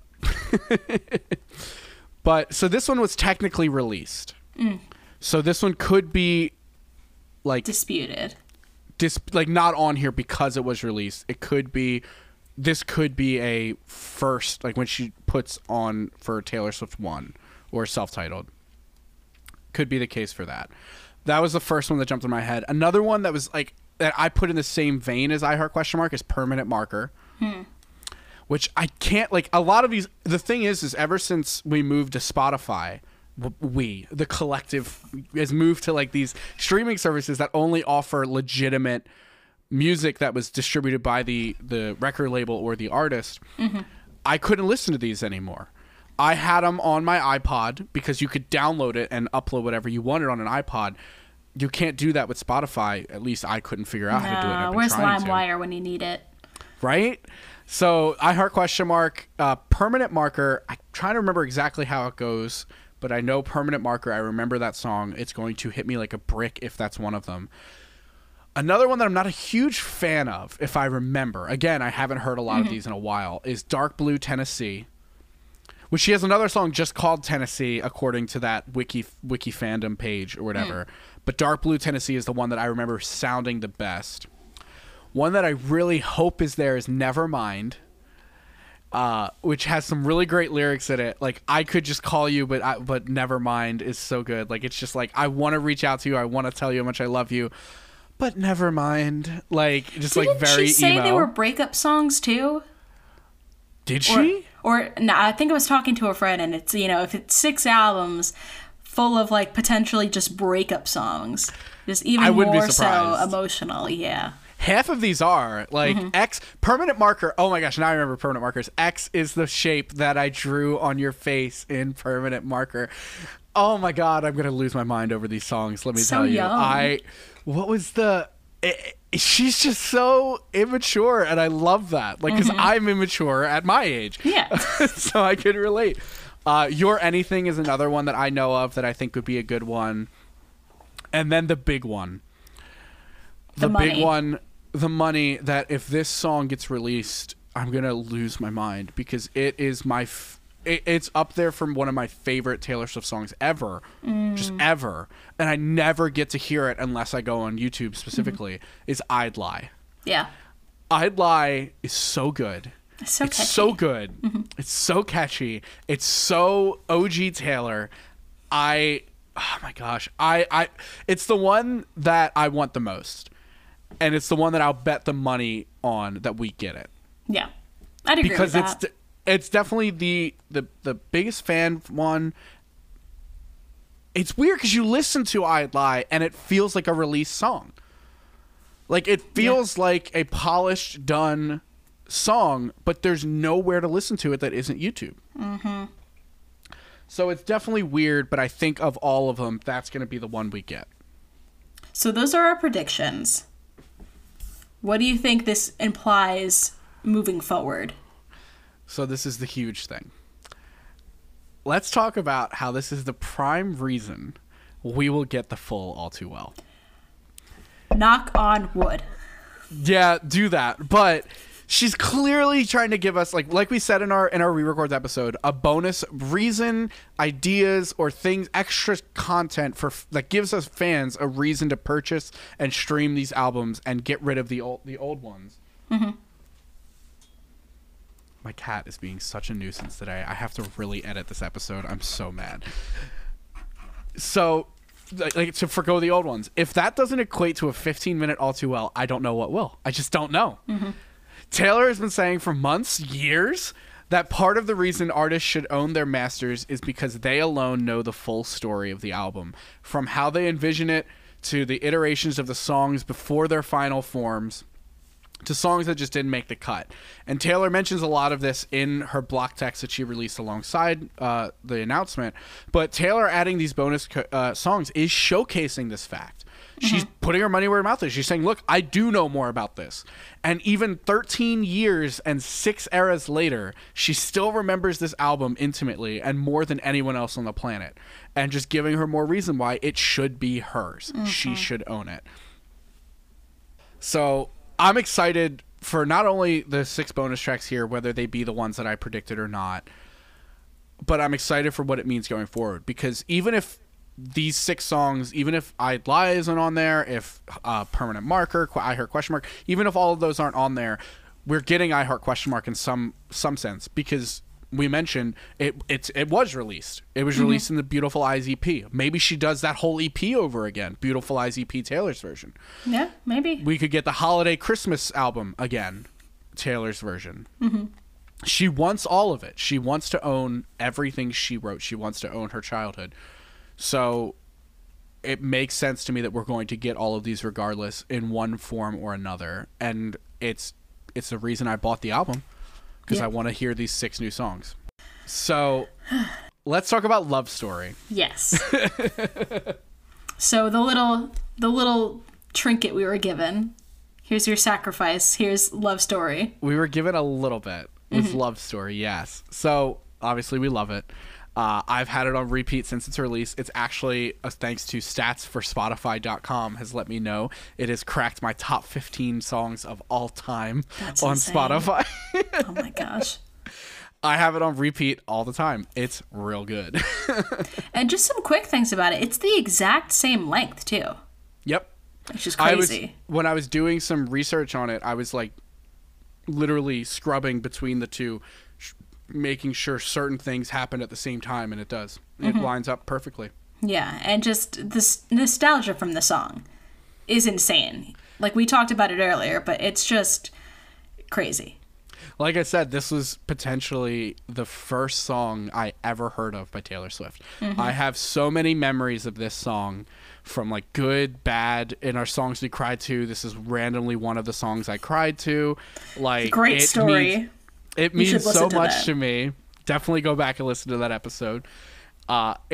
Speaker 2: But so this one was technically released. So this one could be like
Speaker 1: disputed.
Speaker 2: Like not on here because it was released. This could be a first, like when she puts on for Taylor Swift 1 or self-titled. Could be the case for that. That was the first one that jumped in my head. Another one that was like that I put in the same vein as I Heart ? Is Permanent Marker. Which I can't, like, a lot of these, the thing is ever since we moved to Spotify, the collective has moved to like these streaming services that only offer legitimate music that was distributed by the record label or the artist. I couldn't listen to these anymore. I had them on my iPod because you could download it and upload whatever you wanted on an iPod. You can't do that with Spotify. At least I couldn't figure out how to do it. I've been
Speaker 1: Where's
Speaker 2: trying to.
Speaker 1: LimeWire when you need it?
Speaker 2: Right? So I Heart ? Permanent Marker. I'm trying to remember exactly how it goes, but I know Permanent Marker. I remember that song. It's going to hit me like a brick if that's one of them. Another one that I'm not a huge fan of, if I remember, again, I haven't heard a lot of these in a while, is Dark Blue Tennessee, which she has another song just called Tennessee, according to that wiki fandom page or whatever. But Dark Blue Tennessee is the one that I remember sounding the best. One that I really hope is there is Nevermind, which has some really great lyrics in it. Like, I could just call you, but Nevermind is so good. Like, it's just like, I want to reach out to you. I want to tell you how much I love you, but never mind. Like, just
Speaker 1: Didn't
Speaker 2: like very
Speaker 1: she say
Speaker 2: emo.
Speaker 1: they were breakup songs too?
Speaker 2: Did she?
Speaker 1: Or no, I think I was talking to a friend, and it's, you know, if it's 6 albums full of like potentially just breakup songs, just even more so emotional, yeah.
Speaker 2: Half of these are like X Permanent Marker. Oh my gosh, now I remember Permanent Markers. X is the shape that I drew on your face in Permanent Marker. Oh my god, I'm gonna lose my mind over these songs. Let me tell you.
Speaker 1: Young.
Speaker 2: What was the? she's just so immature, and I love that. Like, because I'm immature at my age.
Speaker 1: Yeah.
Speaker 2: So I can relate. Your Anything is another one that I know of that I think would be a good one. And then the big one. The big one, the money, that if this song gets released, I'm going to lose my mind, because it is it's up there from one of my favorite Taylor Swift songs ever, just ever. And I never get to hear it unless I go on YouTube specifically, is I'd Lie.
Speaker 1: Yeah.
Speaker 2: I'd Lie is so good.
Speaker 1: It's so catchy.
Speaker 2: So good. It's so catchy. It's so OG Taylor. Oh my gosh. It's the one that I want the most. And it's the one that I'll bet the money on that we get it.
Speaker 1: Yeah. I'd agree with that.
Speaker 2: Because it's definitely the biggest fan one. It's weird because you listen to I'd Lie and it feels like a released song. Like, it feels like a polished, done song, but there's nowhere to listen to it that isn't YouTube. So it's definitely weird, but I think of all of them, that's going to be the one we get.
Speaker 1: So those are our predictions. What do you think this implies moving forward?
Speaker 2: So this is the huge thing. Let's talk about how this is the prime reason we will get the full All Too Well.
Speaker 1: Knock on wood.
Speaker 2: Yeah, do that. But she's clearly trying to give us, like we said in our re-records episode, a bonus reason, ideas, or things, extra content that gives us fans a reason to purchase and stream these albums and get rid of the old ones. My cat is being such a nuisance today. I have to really edit this episode. I'm so mad. So, like, to forgo the old ones. If that doesn't equate to a 15-minute All Too Well, I don't know what will. I just don't know. Taylor has been saying for months, years, that part of the reason artists should own their masters is because they alone know the full story of the album, from how they envision it to the iterations of the songs before their final forms, to songs that just didn't make the cut. And Taylor mentions a lot of this in her block text that she released alongside the announcement. But Taylor adding these bonus songs is showcasing this fact. She's putting her money where her mouth is. She's saying, look, I do know more about this. And even 13 years and 6 eras later, she still remembers this album intimately and more than anyone else on the planet. And just giving her more reason why it should be hers. She should own it. So I'm excited for not only the 6 bonus tracks here, whether they be the ones that I predicted or not, but I'm excited for what it means going forward. Because even if these 6 songs, even if I'd Lie isn't on there, if Permanent Marker, I Heart question mark, even if all of those aren't on there, we're getting I Heart question mark in some sense, because we mentioned it was released. It was released in the Beautiful Eyes EP. Maybe she does that whole EP over again. Beautiful Eyes EP, Taylor's version.
Speaker 1: Yeah, maybe.
Speaker 2: We could get the Holiday Christmas album again, Taylor's version. She wants all of it. She wants to own everything she wrote. She wants to own her childhood. So it makes sense to me that we're going to get all of these regardless in one form or another. And it's the reason I bought the album. Because I want to hear these 6 new songs. So let's talk about Love Story.
Speaker 1: Yes. So the little trinket we were given. Here's your sacrifice. Here's Love Story.
Speaker 2: We were given a little bit with Love Story, yes. So obviously we love it. I've had it on repeat since its release. It's actually, thanks to stats for Spotify.com, has let me know it has cracked my top 15 songs of all time.
Speaker 1: That's
Speaker 2: on
Speaker 1: insane.
Speaker 2: Spotify.
Speaker 1: Oh my gosh.
Speaker 2: I have it on repeat all the time. It's real good.
Speaker 1: And just some quick things about it. It's the exact same length, too.
Speaker 2: Yep.
Speaker 1: Which is crazy.
Speaker 2: When I was doing some research on it, I was like literally scrubbing between the two, making sure certain things happen at the same time, and it does. It lines up perfectly.
Speaker 1: Yeah, and just this nostalgia from the song is insane. Like, we talked about it earlier, but it's just crazy.
Speaker 2: Like I said, this was potentially the first song I ever heard of by Taylor Swift. I have so many memories of this song, from like good, bad. In our songs we cried to, this is randomly one of the songs I cried to. Like,
Speaker 1: great story.
Speaker 2: It means so much to me. Definitely go back and listen to that episode. It's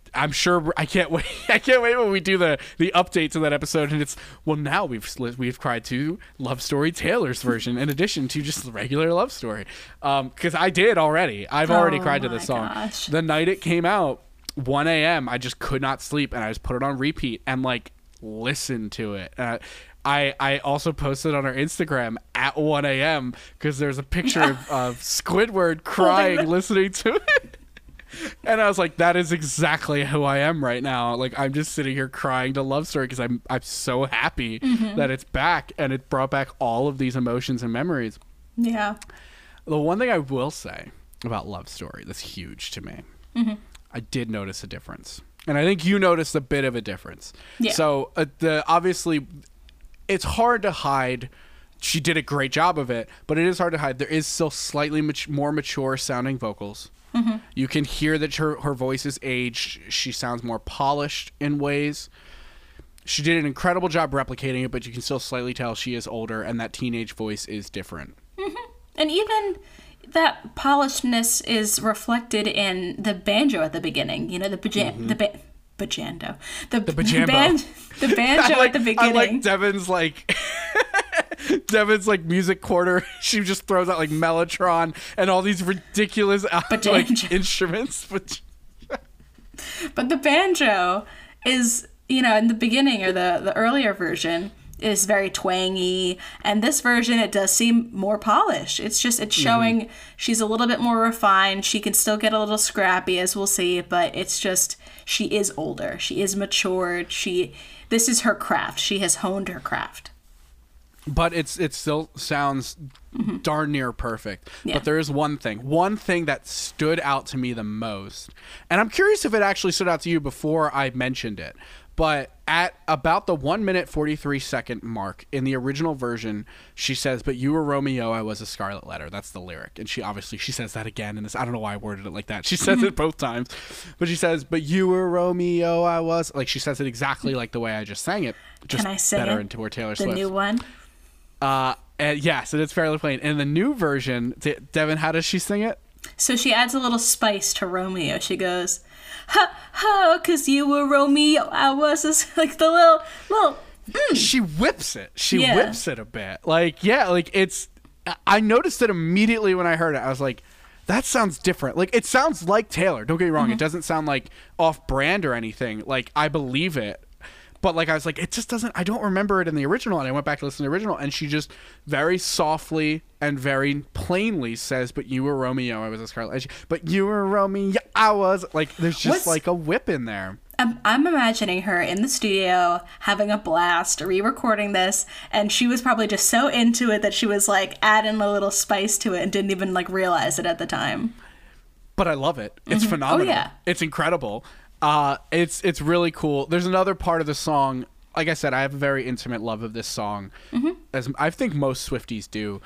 Speaker 2: I'm sure I can't wait. I can't wait when we do the update to that episode, and it's now we've cried to Love Story Taylor's version in addition to just the regular Love Story, because I did already. I've already cried to this song.
Speaker 1: Gosh.
Speaker 2: The night it came out, 1 a.m. I just could not sleep, and I just put it on repeat and like listened to it. I also posted on our Instagram at 1 a.m. because there's a picture of Squidward crying listening to it. And I was like, that is exactly who I am right now. Like, I'm just sitting here crying to Love Story because I'm so happy that it's back, and it brought back all of these emotions and memories.
Speaker 1: Yeah.
Speaker 2: The one thing I will say about Love Story that's huge to me, I did notice a difference. And I think you noticed a bit of a difference. Yeah. So, obviously, it's hard to hide. She did a great job of it, but it is hard to hide. There is still slightly more mature sounding vocals. You can hear that her voice is aged. She sounds more polished in ways. She did an incredible job replicating it, but you can still slightly tell she is older, and that teenage voice is different.
Speaker 1: And even that polishedness is reflected in the banjo at the beginning. You know, the banjo at the beginning.
Speaker 2: I like Devin's like music corner. She just throws out like Mellotron and all these ridiculous like instruments.
Speaker 1: But the banjo is, you know, in the beginning, or the earlier version, is very twangy, and this version, it does seem more polished. It's showing she's a little bit more refined. She can still get a little scrappy, as we'll see, but it's just, she is older. She is matured. This is her craft. She has honed her craft.
Speaker 2: But it still sounds darn near perfect. Yeah. But there is one thing that stood out to me the most. And I'm curious if it actually stood out to you before I mentioned it. But at about the 1 minute 43 second mark in the original version, she says, "But you were Romeo, I was a scarlet letter." That's the lyric. And she says that again in this. I don't know why I worded it like that. She says it both times. But she says, "But you were Romeo, I was." Like, she says it exactly like the way I just sang it. Just
Speaker 1: Can I sing
Speaker 2: better
Speaker 1: it?
Speaker 2: into where Taylor
Speaker 1: the
Speaker 2: Swift.
Speaker 1: The new one?
Speaker 2: And yes, it's fairly plain. In the new version, Devin, how does she sing it?
Speaker 1: So she adds a little spice to Romeo. She goes, "Ha ha, 'cause you were Romeo, I was like the little."
Speaker 2: She whips it. She whips it a bit. Like, yeah, like it's. I noticed it immediately when I heard it. I was like, that sounds different. Like, it sounds like Taylor. Don't get me wrong. It doesn't sound like off-brand or anything. Like, I believe it. But, like, I was like, it just doesn't... I don't remember it in the original. And I went back to listen to the original, and she just very softly and very plainly says, "But you were Romeo, I was a scarlet." But you were Romeo, I was... Like, there's just, like, a whip in there.
Speaker 1: I'm imagining her in the studio having a blast, re-recording this, and she was probably just so into it that she was, like, adding a little spice to it and didn't even, like, realize it at the time.
Speaker 2: But I love it. It's phenomenal. Oh, yeah. It's incredible. It's really cool. There's another part of the song. Like I said, I have a very intimate love of this song, as I think most Swifties do.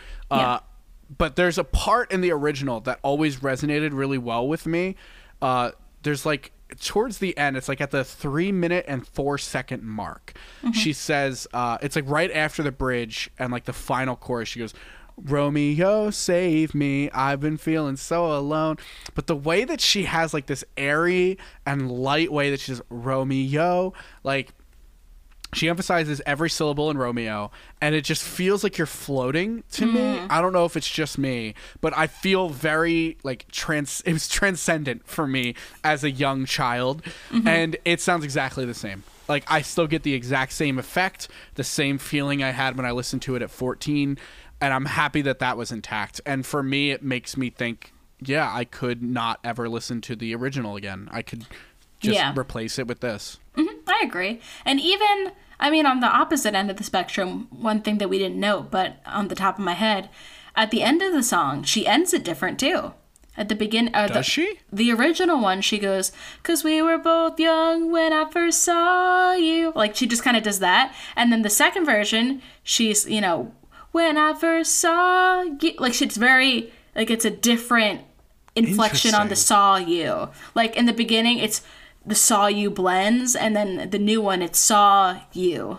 Speaker 2: But there's a part in the original that always resonated really well with me. There's like towards the end, it's like at the 3 minute and 4 second mark. She says, it's like right after the bridge and like the final chorus. She goes, "Romeo, save me, I've been feeling so alone." But the way that she has like this airy and light way that she's Romeo, like she emphasizes every syllable in Romeo, and it just feels like you're floating to me. I don't know if it's just me, but I feel very like it was transcendent for me as a young child, and it sounds exactly the same. Like, I still get the exact same effect, the same feeling I had when I listened to it at 14. And I'm happy that that was intact. And for me, it makes me think, yeah, I could not ever listen to the original again. I could just replace it with this.
Speaker 1: I agree. And even, I mean, on the opposite end of the spectrum, one thing that we didn't note, but on the top of my head, at the end of the song, she ends it different too. At the beginning,
Speaker 2: does she?
Speaker 1: The original one, she goes, "'Cause we were both young when I first saw you." Like, she just kind of does that. And then the second version, she's, you know, "When I first saw you," like it's very, like it's a different inflection on the "saw you." Like in the beginning, it's the "saw you" blends, and then the new one, it's "saw you."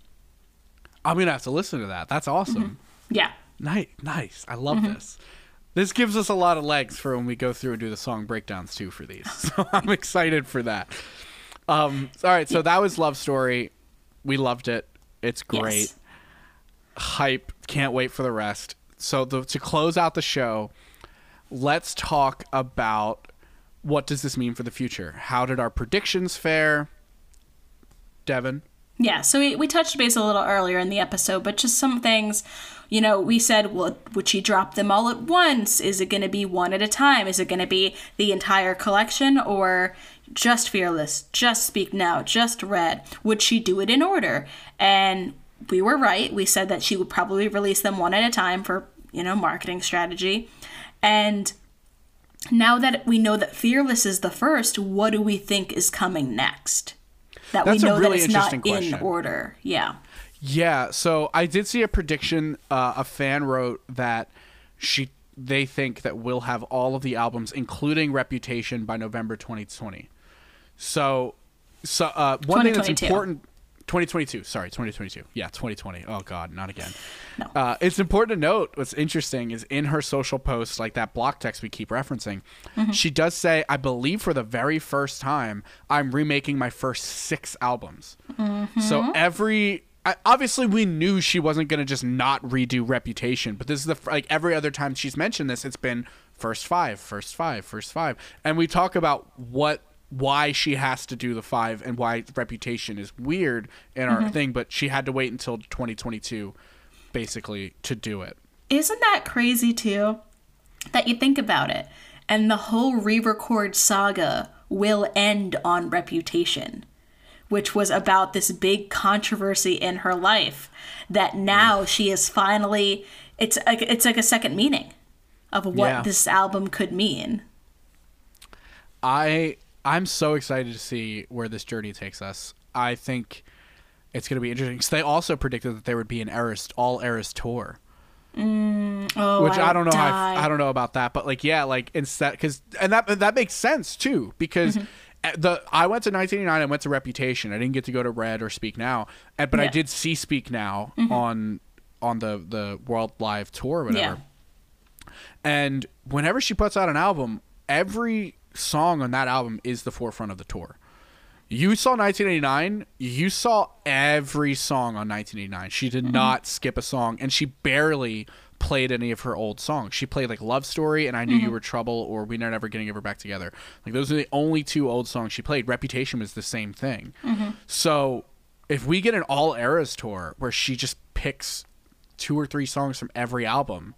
Speaker 2: I'm gonna have to listen to that. That's awesome.
Speaker 1: Yeah.
Speaker 2: Nice. I love this. This gives us a lot of legs for when we go through and do the song breakdowns too for these. So I'm excited for that. All right, so that was Love Story. We loved it. It's great.
Speaker 1: Yes.
Speaker 2: Hype. Can't wait for the rest. So to close out the show, let's talk about what does this mean for the future? How did our predictions fare? Devin?
Speaker 1: Yeah, so we touched base a little earlier in the episode, but just some things, we said, well, would she drop them all at once? Is it going to be one at a time? Is it going to be the entire collection, or just Fearless, just Speak Now, just Red? Would she do it in order? And we were right. We said that she would probably release them one at a time for, marketing strategy. And now that we know that Fearless is the first, what do we think is coming next? That
Speaker 2: That's
Speaker 1: we know
Speaker 2: a really
Speaker 1: that it's
Speaker 2: interesting
Speaker 1: not
Speaker 2: question.
Speaker 1: in order. Yeah.
Speaker 2: Yeah, so I did see a prediction. A fan wrote that they think that we'll have all of the albums, including Reputation, by November 2020. So one thing that's important. 2022. Sorry, 2022. Yeah, 2020. Oh God, not again.
Speaker 1: No.
Speaker 2: It's important to note. What's interesting is in her social posts, like that block text we keep referencing, she does say, "I believe for the very first time, I'm remaking my first 6 albums." So obviously we knew she wasn't going to just not redo Reputation, but this is every other time she's mentioned this, it's been first 5, first 5, first 5, and we talk about why she has to do the 5 and why Reputation is weird in our thing, but she had to wait until 2022 basically to do it.
Speaker 1: Isn't that crazy too? That you think about it, and the whole re-record saga will end on Reputation, which was about this big controversy in her life that now she is finally, it's like a second meaning of what this album could mean.
Speaker 2: I'm so excited to see where this journey takes us. I think it's going to be interesting. So they also predicted that there would be an all Eras tour, which I don't know. I don't know about that, but instead, and that makes sense too, because I went to 1989. I went to Reputation. I didn't get to go to Red or Speak Now, but I did see Speak Now on the World Live tour or whatever. Yeah. And whenever she puts out an album, every song on that album is the forefront of the tour. You saw 1989, you saw every song on 1989. She did not skip a song, and she barely played any of her old songs. She played Love Story and I Knew You Were Trouble or We're Never Gonna Give Her Back Together. Those are the only 2 old songs she played. Reputation was the same thing. So if we get an all Eras tour where she just picks 2 or 3 songs from every album,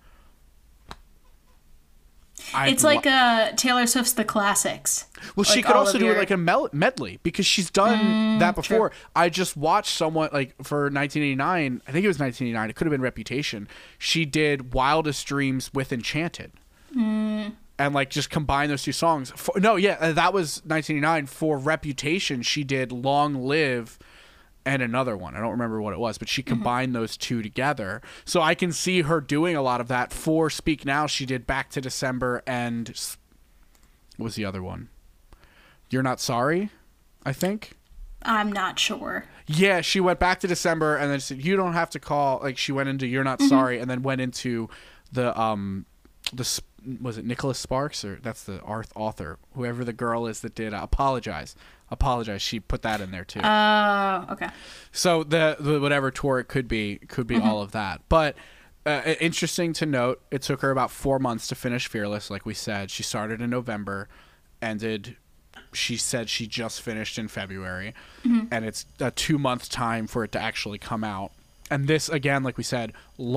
Speaker 1: It's Taylor Swift's The Classics.
Speaker 2: Well, she could also do it like a medley, because she's done that before. True. I just watched someone for 1989. I think it was 1989. It could have been Reputation. She did Wildest Dreams with Enchanted, and just combine those 2 songs. That was 1989. For Reputation, she did Long Live and another one. I don't remember what it was, but she combined those 2 together. So I can see her doing a lot of that. For Speak Now, she did Back to December and what was the other one? You're Not Sorry, I think.
Speaker 1: I'm not sure.
Speaker 2: Yeah, she went Back to December and then said, You Don't Have to Call. She went into You're Not Sorry, and then went into the was it Nicholas Sparks, or that's the author, whoever the girl is that did Apologize. She put that in there too.
Speaker 1: Oh, okay.
Speaker 2: So the whatever tour it could be all of that. But interesting to note, it took her about 4 months to finish Fearless. Like we said, she started in November, she said she just finished in February, and it's a 2-month time for it to actually come out. And this, again, like we said,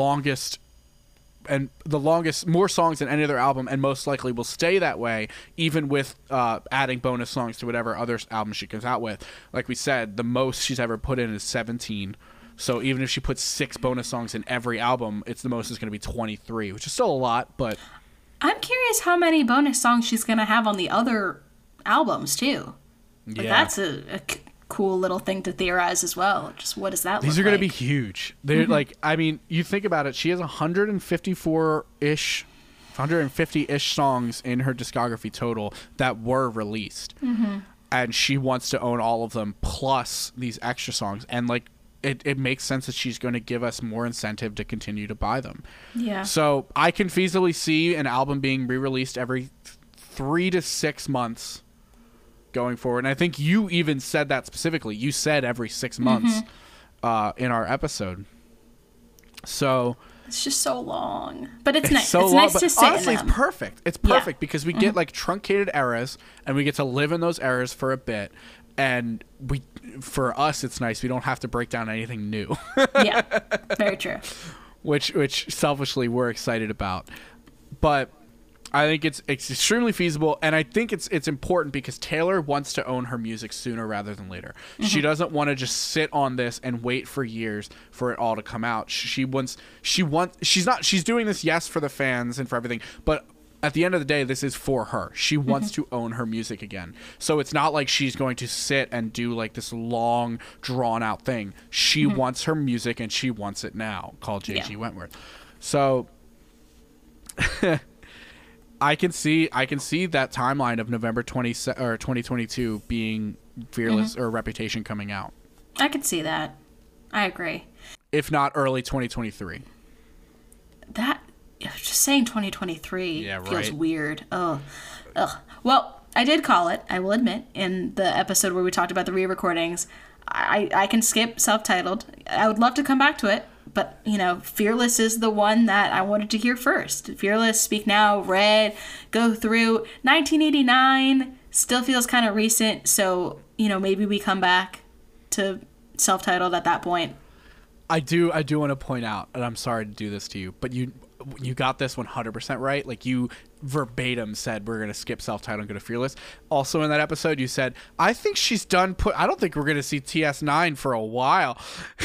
Speaker 2: more songs than any other album, and most likely will stay that way, even with adding bonus songs to whatever other album she comes out with. Like we said, the most she's ever put in is 17. So even if she puts 6 bonus songs in every album, the most is going to be 23, which is still a lot, but...
Speaker 1: I'm curious how many bonus songs she's going to have on the other albums, too. That's a cool little thing to theorize as well. Just what does that look like?
Speaker 2: These are going to be huge. They're you think about it, she has 150-ish songs in her discography total that were released. And she wants to own all of them plus these extra songs. And it makes sense that she's going to give us more incentive to continue to buy them.
Speaker 1: Yeah.
Speaker 2: So I can feasibly see an album being re-released every 3 to 6 months going forward. And I think you even said that specifically. You said every 6 months in our episode. So
Speaker 1: it's just so long, but it's nice.
Speaker 2: So
Speaker 1: it's
Speaker 2: long,
Speaker 1: nice to sit
Speaker 2: honestly,
Speaker 1: in them.
Speaker 2: it's perfect. It's perfect because we get like truncated eras, and we get to live in those eras for a bit. And for us, it's nice. We don't have to break down anything new.
Speaker 1: Yeah, very true.
Speaker 2: Which selfishly we're excited about, but I think it's extremely feasible, and I think it's important because Taylor wants to own her music sooner rather than later. She doesn't want to just sit on this and wait for years for it all to come out. She's doing this, yes, for the fans and for everything, but at the end of the day, this is for her. She wants to own her music again. So it's not like she's going to sit and do like this long, drawn out thing. She wants her music, and she wants it now, called J.G. Wentworth. So I can see that timeline of November 2022 being Fearless or Reputation coming out.
Speaker 1: I could see that. I agree.
Speaker 2: If not early 2023.
Speaker 1: Just saying 2023 feels
Speaker 2: right.
Speaker 1: weird. Ugh. Well, I did call it, I will admit, in the episode where we talked about the re-recordings. I can skip self-titled. I would love to come back to it, but, Fearless is the one that I wanted to hear first. Fearless, Speak Now, Red, go through. 1989 still feels kind of recent, so, maybe we come back to self-titled at that point.
Speaker 2: I do want to point out, and I'm sorry to do this to you, but you got this 100% right. Like, you verbatim said we're going to skip self-titled and go to Fearless. Also in that episode, you said, I think she's done I don't think we're going to see TS9 for a while.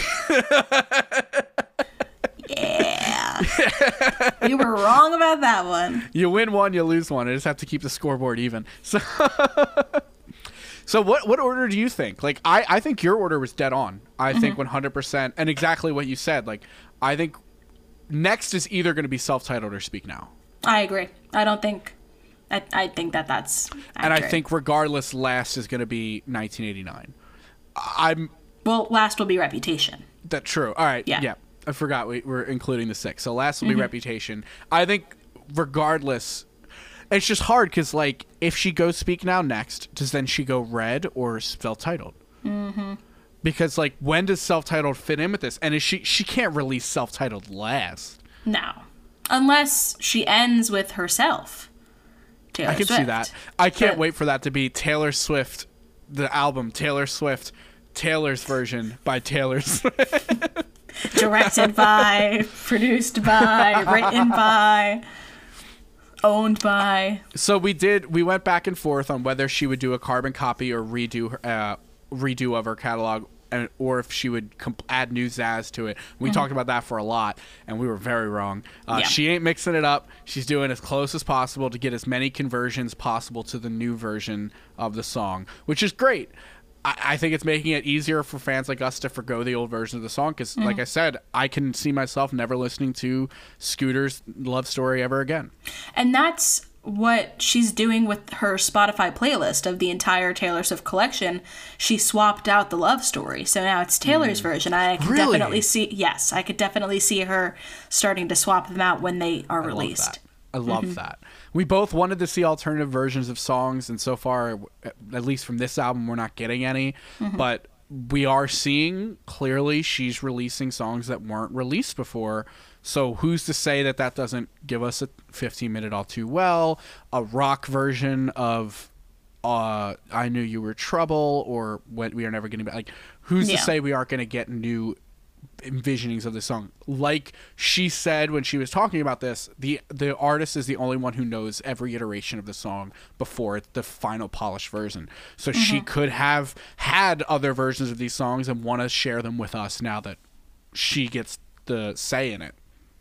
Speaker 1: Yeah. You were wrong about that one.
Speaker 2: You win one, you lose one. I just have to keep the scoreboard even. So what order do you think? Like, I think your order was dead on. I think 100%, and exactly what you said. Like, I think next is either going to be self-titled or Speak Now.
Speaker 1: I agree. I think that's accurate.
Speaker 2: And I think regardless, last is going to be 1989.
Speaker 1: Well, last will be Reputation.
Speaker 2: That's true. All right. Yeah. I forgot we're including the 6. So last will be Reputation. I think regardless, it's just hard because, like, if she goes Speak Now next, does then she go Red or self-titled? Because, like, when does self-titled fit in with this? And is she can't release self-titled last.
Speaker 1: No. Unless she ends with herself.
Speaker 2: I can see that. I can't wait for that to be Taylor Swift, the album Taylor Swift, Taylor's version by Taylor Swift.
Speaker 1: Directed by, produced by, written by, owned by.
Speaker 2: So we went back and forth on whether she would do a carbon copy or redo of her catalog, or if she would add new zazz to it. We talked about that for a lot, and we were very wrong. She ain't mixing it up. She's doing as close as possible to get as many conversions possible to the new version of the song, which is great. I think it's making it easier for fans like us to forgo the old version of the song because, like I said, I can see myself never listening to Scooter's Love Story ever again.
Speaker 1: And that's what she's doing with her Spotify playlist of the entire Taylor Swift collection. She swapped out the Love Story, so now it's Taylor's version. I could definitely see her starting to swap them out when they are released.
Speaker 2: I love that. We both wanted to see alternative versions of songs, and so far, at least from this album, we're not getting any. But we are seeing clearly she's releasing songs that weren't released before. So who's to say that doesn't give us a 15-minute All Too Well, a rock version of I Knew You Were Trouble, or What We Are Never Getting Back. Like, who's to say we aren't going to get new envisionings of the song? Like she said when she was talking about this, the artist is the only one who knows every iteration of the song before the final polished version. So she could have had other versions of these songs and want to share them with us now that she gets the say in it.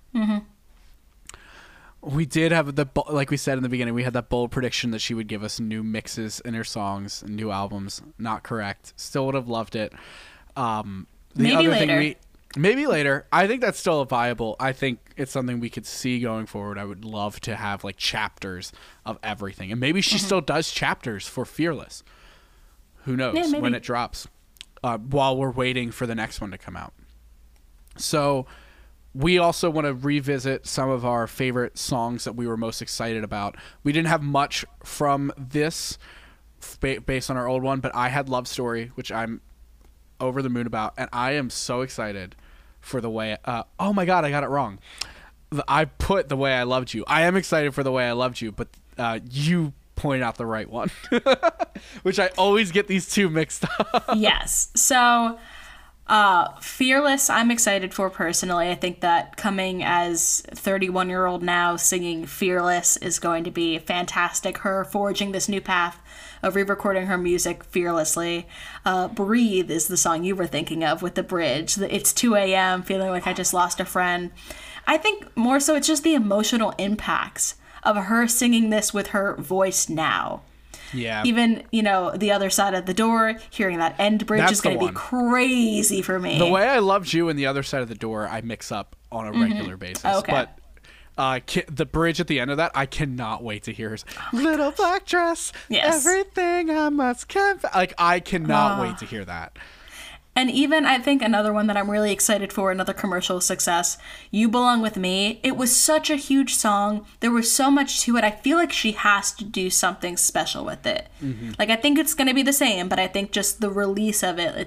Speaker 2: We did have like we said in the beginning, we had that bold prediction that she would give us new mixes in her songs and new albums. Not correct. Still would have loved it. Maybe later. I think that's still viable. I think it's something we could see going forward. I would love to have like chapters of everything. And maybe she still does chapters for Fearless. Who knows when it drops. while we're waiting for the next one to come out. So we also want to revisit some of our favorite songs that we were most excited about. We didn't have much from this based on our old one, but I had Love Story, which I'm over the moon about, and I am so excited for the way oh my god, I got it wrong. I put The Way I Loved You. I am excited for The Way I Loved You, but you point out the right one. Which I always get these two mixed up.
Speaker 1: Yes. So Fearless, I'm excited for personally. I think that coming as 31-year-old now singing Fearless is going to be fantastic. Her forging this new path of re-recording her music fearlessly. Breathe is the song you were thinking of with the bridge. It's 2 a.m., feeling like I just lost a friend. I think more so it's just the emotional impacts of her singing this with her voice now.
Speaker 2: Yeah.
Speaker 1: Even, The Other Side of the Door, hearing that end bridge is going to be crazy for me.
Speaker 2: The Way I Loved You and The Other Side of the Door, I mix up on a regular basis.
Speaker 1: Okay.
Speaker 2: But the bridge at the end of that, I cannot wait to hear her. Little gosh. Black dress, yes. Everything I must confess. Like, I cannot wait to hear that.
Speaker 1: And even, I think, another one that I'm really excited for, another commercial success, You Belong With Me. It was such a huge song. There was so much to it. I feel like she has to do something special with it. Mm-hmm. Like, I think it's going to be the same, but I think just the release of it,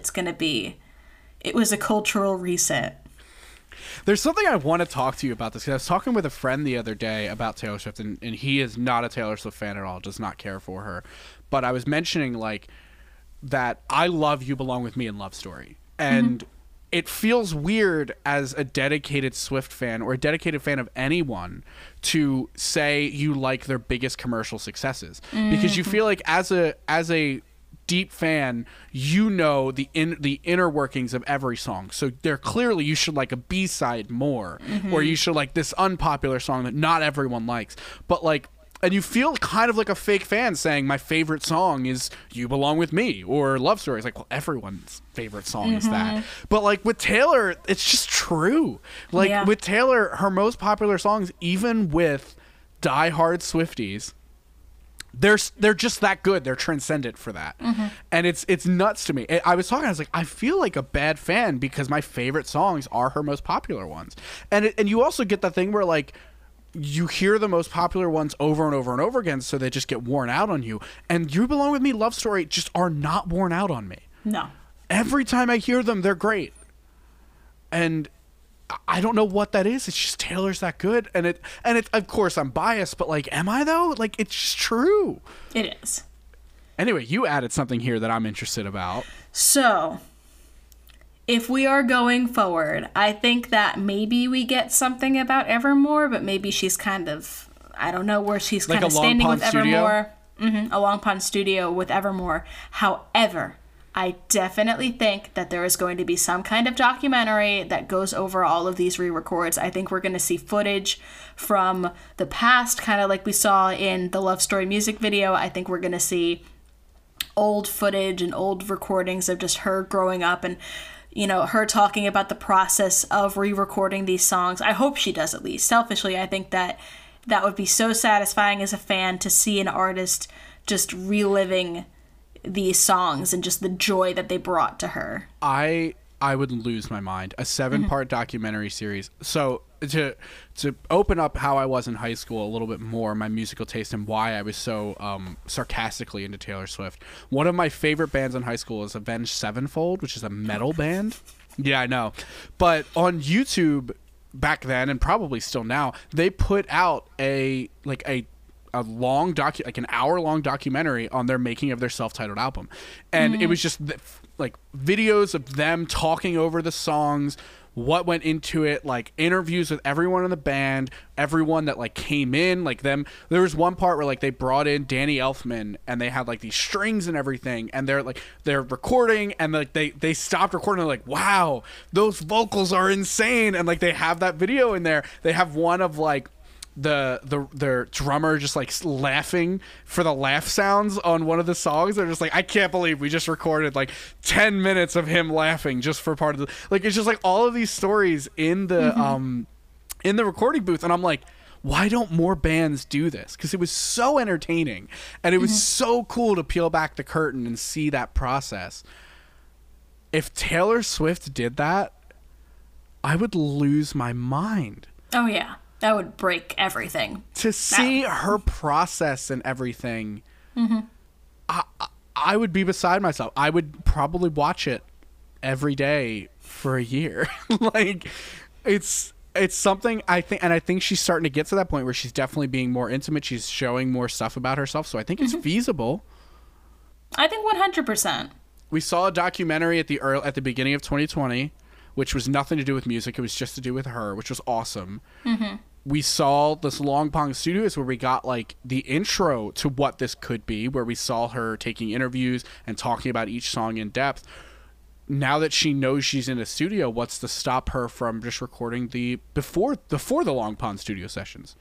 Speaker 1: it was a cultural reset.
Speaker 2: There's something I want to talk to you about this, because I was talking with a friend the other day about Taylor Swift, and he is not a Taylor Swift fan at all, does not care for her. But I was mentioning, like, that I love You Belong With Me and Love Story. And it feels weird as a dedicated Swift fan or a dedicated fan of anyone to say you like their biggest commercial successes. Because you feel like as a deep fan, the inner workings of every song. So they're clearly, you should like a B-side more, or you should like this unpopular song that not everyone likes. But like, and you feel kind of like a fake fan saying my favorite song is You Belong With Me or Love Story. It's like, well, everyone's favorite song is that. But like with Taylor, it's just true. Like with Taylor, her most popular songs, even with diehard Swifties, they're just that good. They're transcendent for that. And it's nuts to me. I was like, I feel like a bad fan because my favorite songs are her most popular ones. And you also get that thing where like, you hear the most popular ones over and over and over again, so they just get worn out on you. And You Belong With Me, Love Story just are not worn out on me.
Speaker 1: No. Every
Speaker 2: time I hear them, they're great. And I don't know what that is. It's just Taylor's that good. And it of course I'm biased, but like, am I though? Like, it's just true.
Speaker 1: It is.
Speaker 2: Anyway, you added something here that I'm interested about.
Speaker 1: So, if we are going forward, I think that maybe we get something about Evermore, but maybe she's kind of, I don't know where she's
Speaker 2: like
Speaker 1: kind of standing with
Speaker 2: studio?
Speaker 1: Evermore. A Long Pond studio with Evermore. However, I definitely think that there is going to be some kind of documentary that goes over all of these re-records. I think we're going to see footage from the past, kind of like we saw in the Love Story music video. I think we're going to see old footage and old recordings of just her growing up and her talking about the process of re-recording these songs. I hope she does, at least. Selfishly, I think that would be so satisfying as a fan to see an artist just reliving these songs and just the joy that they brought to her.
Speaker 2: I would lose my mind. A 7-part documentary series. So to open up how I was in high school a little bit more, my musical taste and why I was so sarcastically into Taylor Swift. One of my favorite bands in high school is Avenged Sevenfold, which is a metal band. Yeah, I know. But on YouTube back then, and probably still now, they put out a long like an hour-long documentary on their making of their self-titled album. And it was just like videos of them talking over the songs, what went into it, like interviews with everyone in the band, everyone that like came in, like them. There was one part where like they brought in Danny Elfman and they had like these strings and everything, and they're recording, and like they stopped recording. They're like, wow, those vocals are insane. And like they have that video in there. They have one of like their drummer just like laughing for the laugh sounds on one of the songs. They're just like, I can't believe we just recorded like 10 minutes of him laughing just for part of the, like, it's just like all of these stories in the recording booth. And I'm like, why don't more bands do this? Because it was so entertaining and it was so cool to peel back the curtain and see that process. If Taylor Swift did that, I would lose my mind.
Speaker 1: Oh, yeah. That would break everything.
Speaker 2: To see her process and everything, I would be beside myself. I would probably watch it every day for a year. Like, it's something I think she's starting to get to that point where she's definitely being more intimate. She's showing more stuff about herself. So I think it's feasible.
Speaker 1: I think 100%.
Speaker 2: We saw a documentary at the beginning of 2020, which was nothing to do with music. It was just to do with her, which was awesome. We saw this Long Pong Studios where we got like the intro to what this could be, where we saw her taking interviews and talking about each song in depth. Now that she knows she's in a studio, what's to stop her from just recording before the Long Pond studio sessions?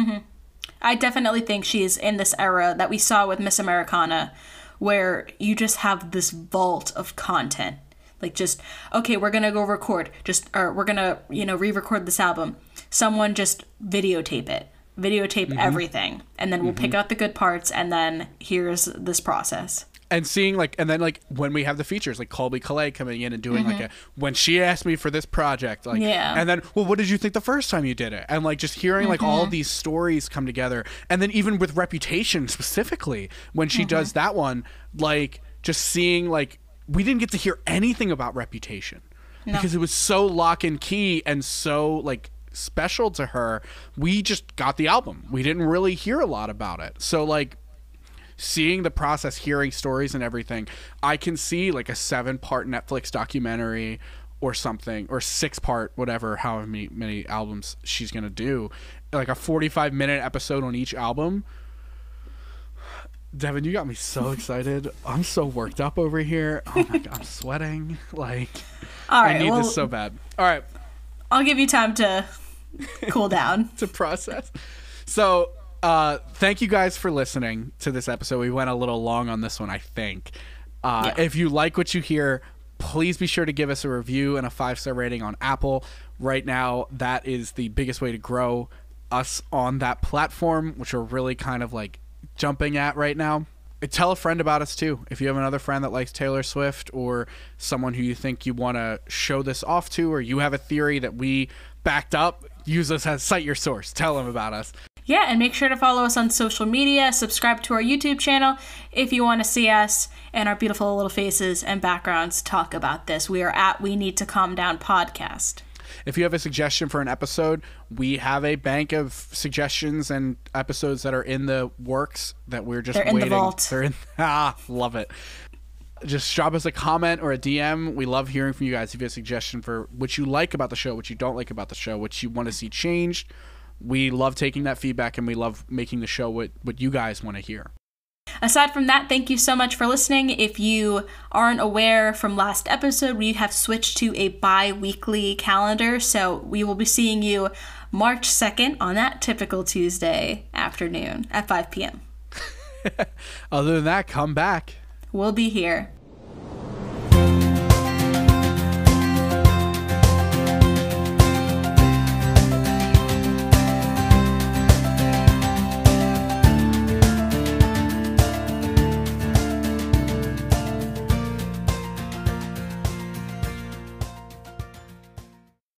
Speaker 1: I definitely think she's in this era that we saw with Miss Americana, where you just have this vault of content. Like, just, okay, we're going to go record. Or we're going to, re-record this album. Someone just videotape it. Videotape everything. And then we'll pick out the good parts, and then here's this process. And
Speaker 2: seeing, and then when we have the features, like Colby Calais coming in and doing, when she asked me for this project, and then, well, what did you think the first time you did it? And, just hearing, all of these stories come together. And then even with Reputation specifically, when she does that one, just seeing, we didn't get to hear anything about Reputation. No. Because it was so lock and key and so, special to her. We just got the album. We didn't really hear a lot about it. So, seeing the process, hearing stories and everything, I can see a 7-part Netflix documentary or something, or 6-part, whatever, however many albums she's going to do, a 45-minute episode on each album. Devin, you got me so excited. I'm so worked up over here. Oh my God, I'm sweating. All right, I need this so bad. All right.
Speaker 1: I'll give you time to cool down.
Speaker 2: To process. So, thank you guys for listening to this episode. We went a little long on this one, I think. If you like what you hear, please be sure to give us a review and a 5-star rating on Apple. Right now, that is the biggest way to grow us on that platform, which we're really kind of jumping at right now. Tell a friend about us too. If you have another friend that likes Taylor Swift, or someone who you think you want to show this off to, or you have a theory that we backed up, use us as cite your source. Tell them about us.
Speaker 1: Yeah, and make sure to follow us on social media. Subscribe to our YouTube channel if you want to see us and our beautiful little faces and backgrounds talk about this. We are at We Need to Calm Down Podcast.
Speaker 2: If you have a suggestion for an episode, we have a bank of suggestions and episodes that are in the works that we're just waiting.
Speaker 1: They're in the vault.
Speaker 2: They're in. Love it. Just drop us a comment or a DM. We love hearing from you guys. If you have a suggestion for what you like about the show, what you don't like about the show, what you want to see changed, we love taking that feedback, and we love making the show what you guys want to hear.
Speaker 1: Aside from that, thank you so much for listening. If you aren't aware from last episode, we have switched to a bi-weekly calendar, so we will be seeing you March 2nd on that typical Tuesday afternoon at 5 p.m.
Speaker 2: Other than that, come back.
Speaker 1: We'll be here.